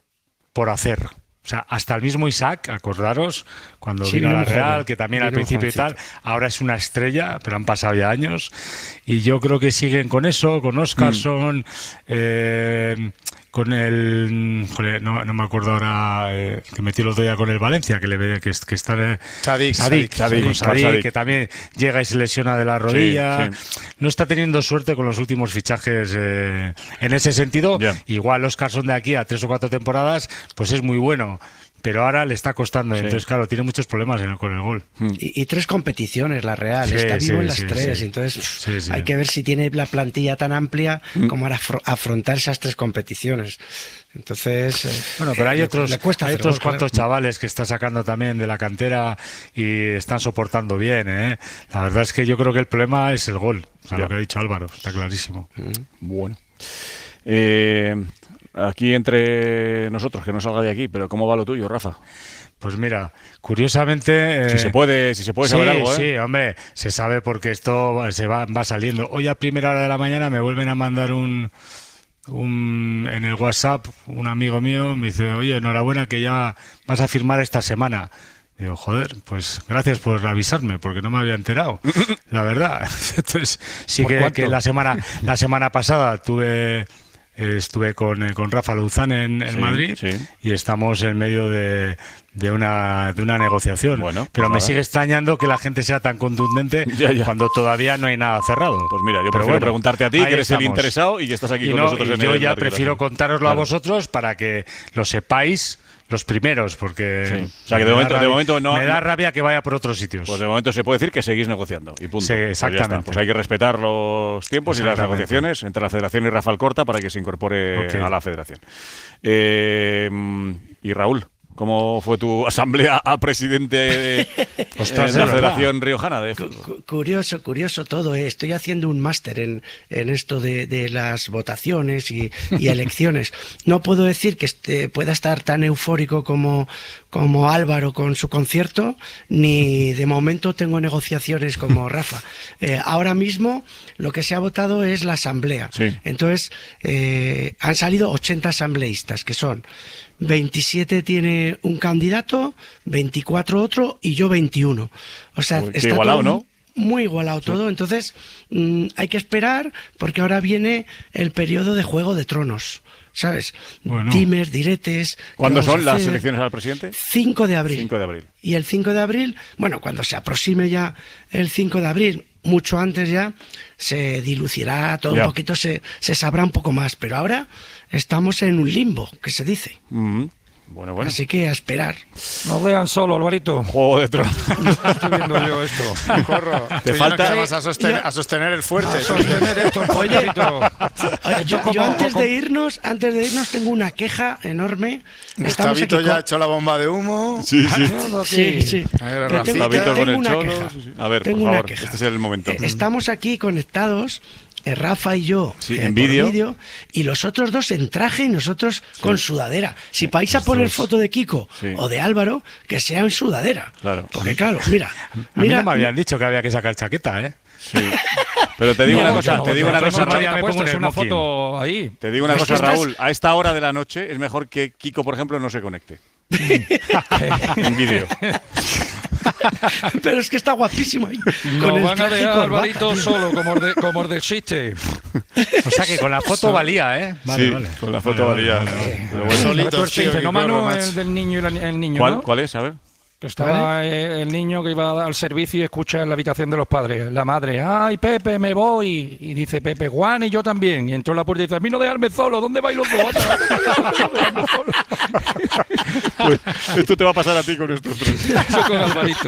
por hacer. O sea, hasta el mismo Isaac, acordaros, cuando sí, vino a la Real, joven. que también vino al principio y tal, ahora es una estrella, pero han pasado ya años. Y yo creo que siguen con eso, con Óscarson, mm. eh, con el... Joder, no, no me acuerdo ahora, eh, que metió el otro día con el Valencia, que le ve que, que está... Eh, Sadik, Sadik, Sadik, Sadik, Sadik, Sadik, que también llega y se lesiona de la rodilla. Sí, sí. No está teniendo suerte con los últimos fichajes eh, en ese sentido. Yeah. Igual Óscarson de aquí a tres o cuatro temporadas, pues es muy bueno. Pero ahora le está costando, sí. Entonces claro, tiene muchos problemas en el, con el gol. Y, y tres competiciones, la Real, sí, está vivo sí, en las sí, tres, sí. Entonces sí, sí. hay que ver si tiene la plantilla tan amplia mm. como para afr afrontar esas tres competiciones. Entonces, eh, bueno, pero hay le, otros, le cuesta hay otros gol, cuantos claro. chavales que está sacando también de la cantera y están soportando bien, ¿eh? La verdad es que yo creo que el problema es el gol, claro. Lo que ha dicho Álvaro, está clarísimo. Mm. Bueno. Eh... Aquí entre nosotros, que no salga de aquí, pero ¿cómo va lo tuyo, Rafa? Pues mira, curiosamente... Eh, si se puede, si se puede sí, saber algo, ¿eh? Sí, hombre, se sabe porque esto se va, va saliendo. Hoy a primera hora de la mañana me vuelven a mandar un, un... En el WhatsApp, un amigo mío me dice, oye, enhorabuena que ya vas a firmar esta semana. Digo, joder, pues gracias por avisarme, porque no me había enterado, la verdad. Entonces, sí que, que la semana la semana pasada tuve... eh, estuve con, eh, con Rafa Luzán en, en Sí, Madrid sí. y estamos en medio de, de, una, de una negociación. Bueno, pero pues me nada. sigue extrañando que la gente sea tan contundente Ya, ya. cuando todavía no hay nada cerrado. Pues mira, yo Pero prefiero bueno, preguntarte a ti, ahí que eres el estamos. interesado y que estás aquí Y con no, nosotros y en yo el ya Larguero. prefiero contároslo Claro. a vosotros para que lo sepáis los primeros, porque Sí. O sea, que de me da momento- de rabia- momento no- me da no- rabia que vaya por otros sitios. Pues de momento se puede decir que seguís negociando y punto. Sí, Pues ya está. exactamente. Pues hay que respetar los tiempos y las Exactamente. negociaciones entre la Federación y Rafa Alcorta para que se incorpore Ok. a la Federación. Eh, y Raúl, ¿cómo fue tu asamblea a presidente de, Ostras, de la de verdad. Federación Riojana de Cu- Fútbol? cu- Curioso, curioso todo. eh. Estoy haciendo un máster en, en esto de, de las votaciones y, y elecciones. No puedo decir que este, pueda estar tan eufórico como, como Álvaro con su concierto, ni de momento tengo negociaciones como Rafa. Eh, ahora mismo lo que se ha votado es la asamblea. Sí. Entonces, eh, han salido ochenta asambleístas, que son veintisiete tiene un candidato, veinticuatro otro y yo veintiuno. O sea, Uy, qué está igualado, todo ¿no? muy igualado todo. Entonces, mm, hay que esperar porque ahora viene el periodo de Juego de Tronos. ¿Sabes? Bueno. Dimes, diretes. ¿qué ¿Cuándo vamos a son las hacer? elecciones al presidente? cinco de abril. cinco de abril. Y el cinco de abril, bueno, cuando se aproxime ya el cinco de abril, mucho antes ya, se dilucidará todo Ya. un poquito, se, se sabrá un poco más. Pero ahora estamos en un limbo, que se dice. Mm. Bueno, bueno. Así que a esperar. No lean solo, Alvarito. Juego de Tronos. Estoy viendo yo esto. Corro. Te Tú falta- ya no vas a sostener, Yo- a sostener el fuerte. A sostener esto, Oye, Alvarito. Oye, yo, como- yo antes como- de irnos, antes de irnos tengo una queja enorme. Estamos Gustavito aquí ya con- ha hecho la bomba de humo. Sí, sí. Sí, sí. A ver, Pero Rafa. tengo, David tengo con el una Cholo. queja. Sí, sí. A ver, Tengo por una favor, queja. este es el momento. Eh, Estamos aquí conectados, eh, Rafa y yo, Sí, eh, en por vídeo. y los otros dos en traje y nosotros con sudadera. Si vais a Estos poner dos. foto de Kiko Sí. o de Álvaro, que sea en sudadera. Claro. Porque claro, mira, A mí mira, no me habían dicho que había que sacar chaqueta, ¿eh? Sí. Pero te digo No, una cosa, no, te digo no, una no, cosa, no, Raúl. ya me pongo en el una smoking. foto ahí. Te digo una Es cosa, que estás- Raúl. A esta hora de la noche es mejor que Kiko, por ejemplo, no se conecte. En vídeo. pero es que está guapísimo ahí. Nos con el van a traje y dejar corbata. Alvarito solo, como de, como de chiste. O sea que con la foto valía, ¿eh? Vale, Sí, vale. con la foto valía. Pero bueno. Solitos, Tú el chiste, tío, no Kiko Manu, Romach. el del niño y la- el niño, ¿Cuál, ¿no? ¿Cuál es? A ver. Que estaba eh, el niño que iba al servicio y escucha en la habitación de los padres. La madre, ay, Pepe, me voy. Y dice Pepe, Juan y yo también. Y entró a la puerta y dice, a mí no dejarme solo, ¿dónde vais los dos? Pues esto te va a pasar a ti con estos tres. Eso con Alvarito.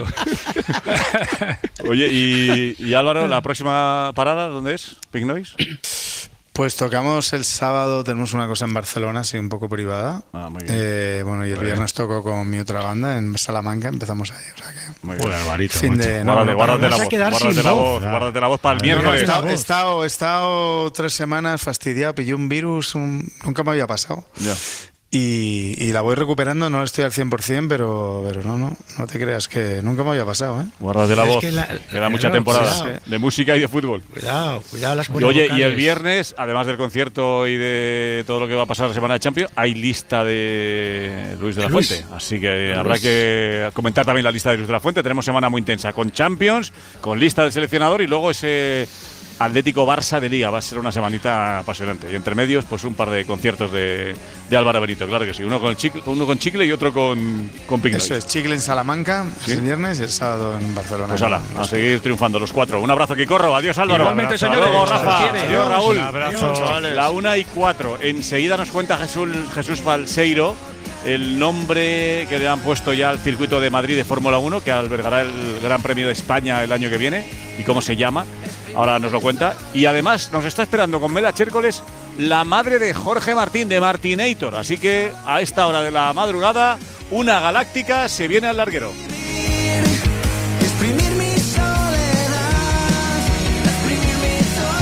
Oye, y, y Álvaro, ¿la próxima parada dónde es? ¿Pink Noise? Pues tocamos el sábado, tenemos una cosa en Barcelona, así un poco privada. Ah, muy bien. Eh, bueno, y el Muy bien. viernes toco con mi otra banda en Salamanca, empezamos ahí. O sea que, Muy bien. Joder, Alvarito, fin macho. de, no, Guárdate, no, guárdate para- la vas a voz, quedar guárdate sin la voz. voz, guárdate la voz para el No, no, he miércoles. estado, he estado- he estado tres semanas fastidiado, pillé un virus, un- nunca me había pasado. Ya. Y, y la voy recuperando, no estoy al cien por ciento, pero, pero no, no, no te creas que nunca me había pasado, ¿eh? Guárdate la Es voz. que la- Queda mucha claro, temporada cuidado. de música y de fútbol. Cuidado, cuidado las Y cuerdas oye, y el vocales. viernes, además del concierto y de todo lo que va a pasar la semana de Champions, hay lista de Luis de la Luis. Fuente. Así que habrá Luis. que comentar también la lista de Luis de la Fuente. Tenemos semana muy intensa con Champions, con lista del seleccionador y luego ese Atlético Barça de Liga. Va a ser una semanita apasionante. Y entre medios, pues un par de conciertos de, de Álvaro Benito, claro que sí. Uno con chicle, uno con chicle y otro con, con Pink Eso Noise. es, Chicle en Salamanca, Sí. el viernes, y el sábado en Barcelona. Pues hala, a seguir triunfando los cuatro. Un abrazo, Quicorro. Adiós, Álvaro. Igualmente, Hasta señores. luego, Se Rafa. quiere. Adiós, Raúl. Un abrazo. La una y cuatro. Enseguida nos cuenta Jesús, Jesús Falseiro el nombre que le han puesto ya al circuito de Madrid de Fórmula uno, que albergará el Gran Premio de España el año que viene, y cómo se llama. Ahora nos lo cuenta. Y además nos está esperando con Mela Chércoles la madre de Jorge Martín, de Martinator. Así que a esta hora de la madrugada, una galáctica se viene al larguero. Exprimir mi soledad, exprimir mi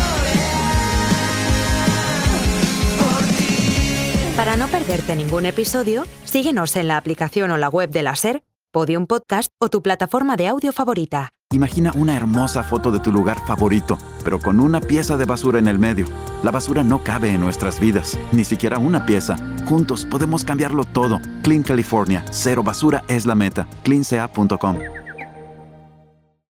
soledad por ti. Para no perderte ningún episodio, síguenos en la aplicación o la web de la SER, Podium Podcast o tu plataforma de audio favorita. Imagina una hermosa foto de tu lugar favorito, pero con una pieza de basura en el medio. La basura no cabe en nuestras vidas, ni siquiera una pieza. Juntos podemos cambiarlo todo. Clean California, cero basura es la meta. clean c a punto com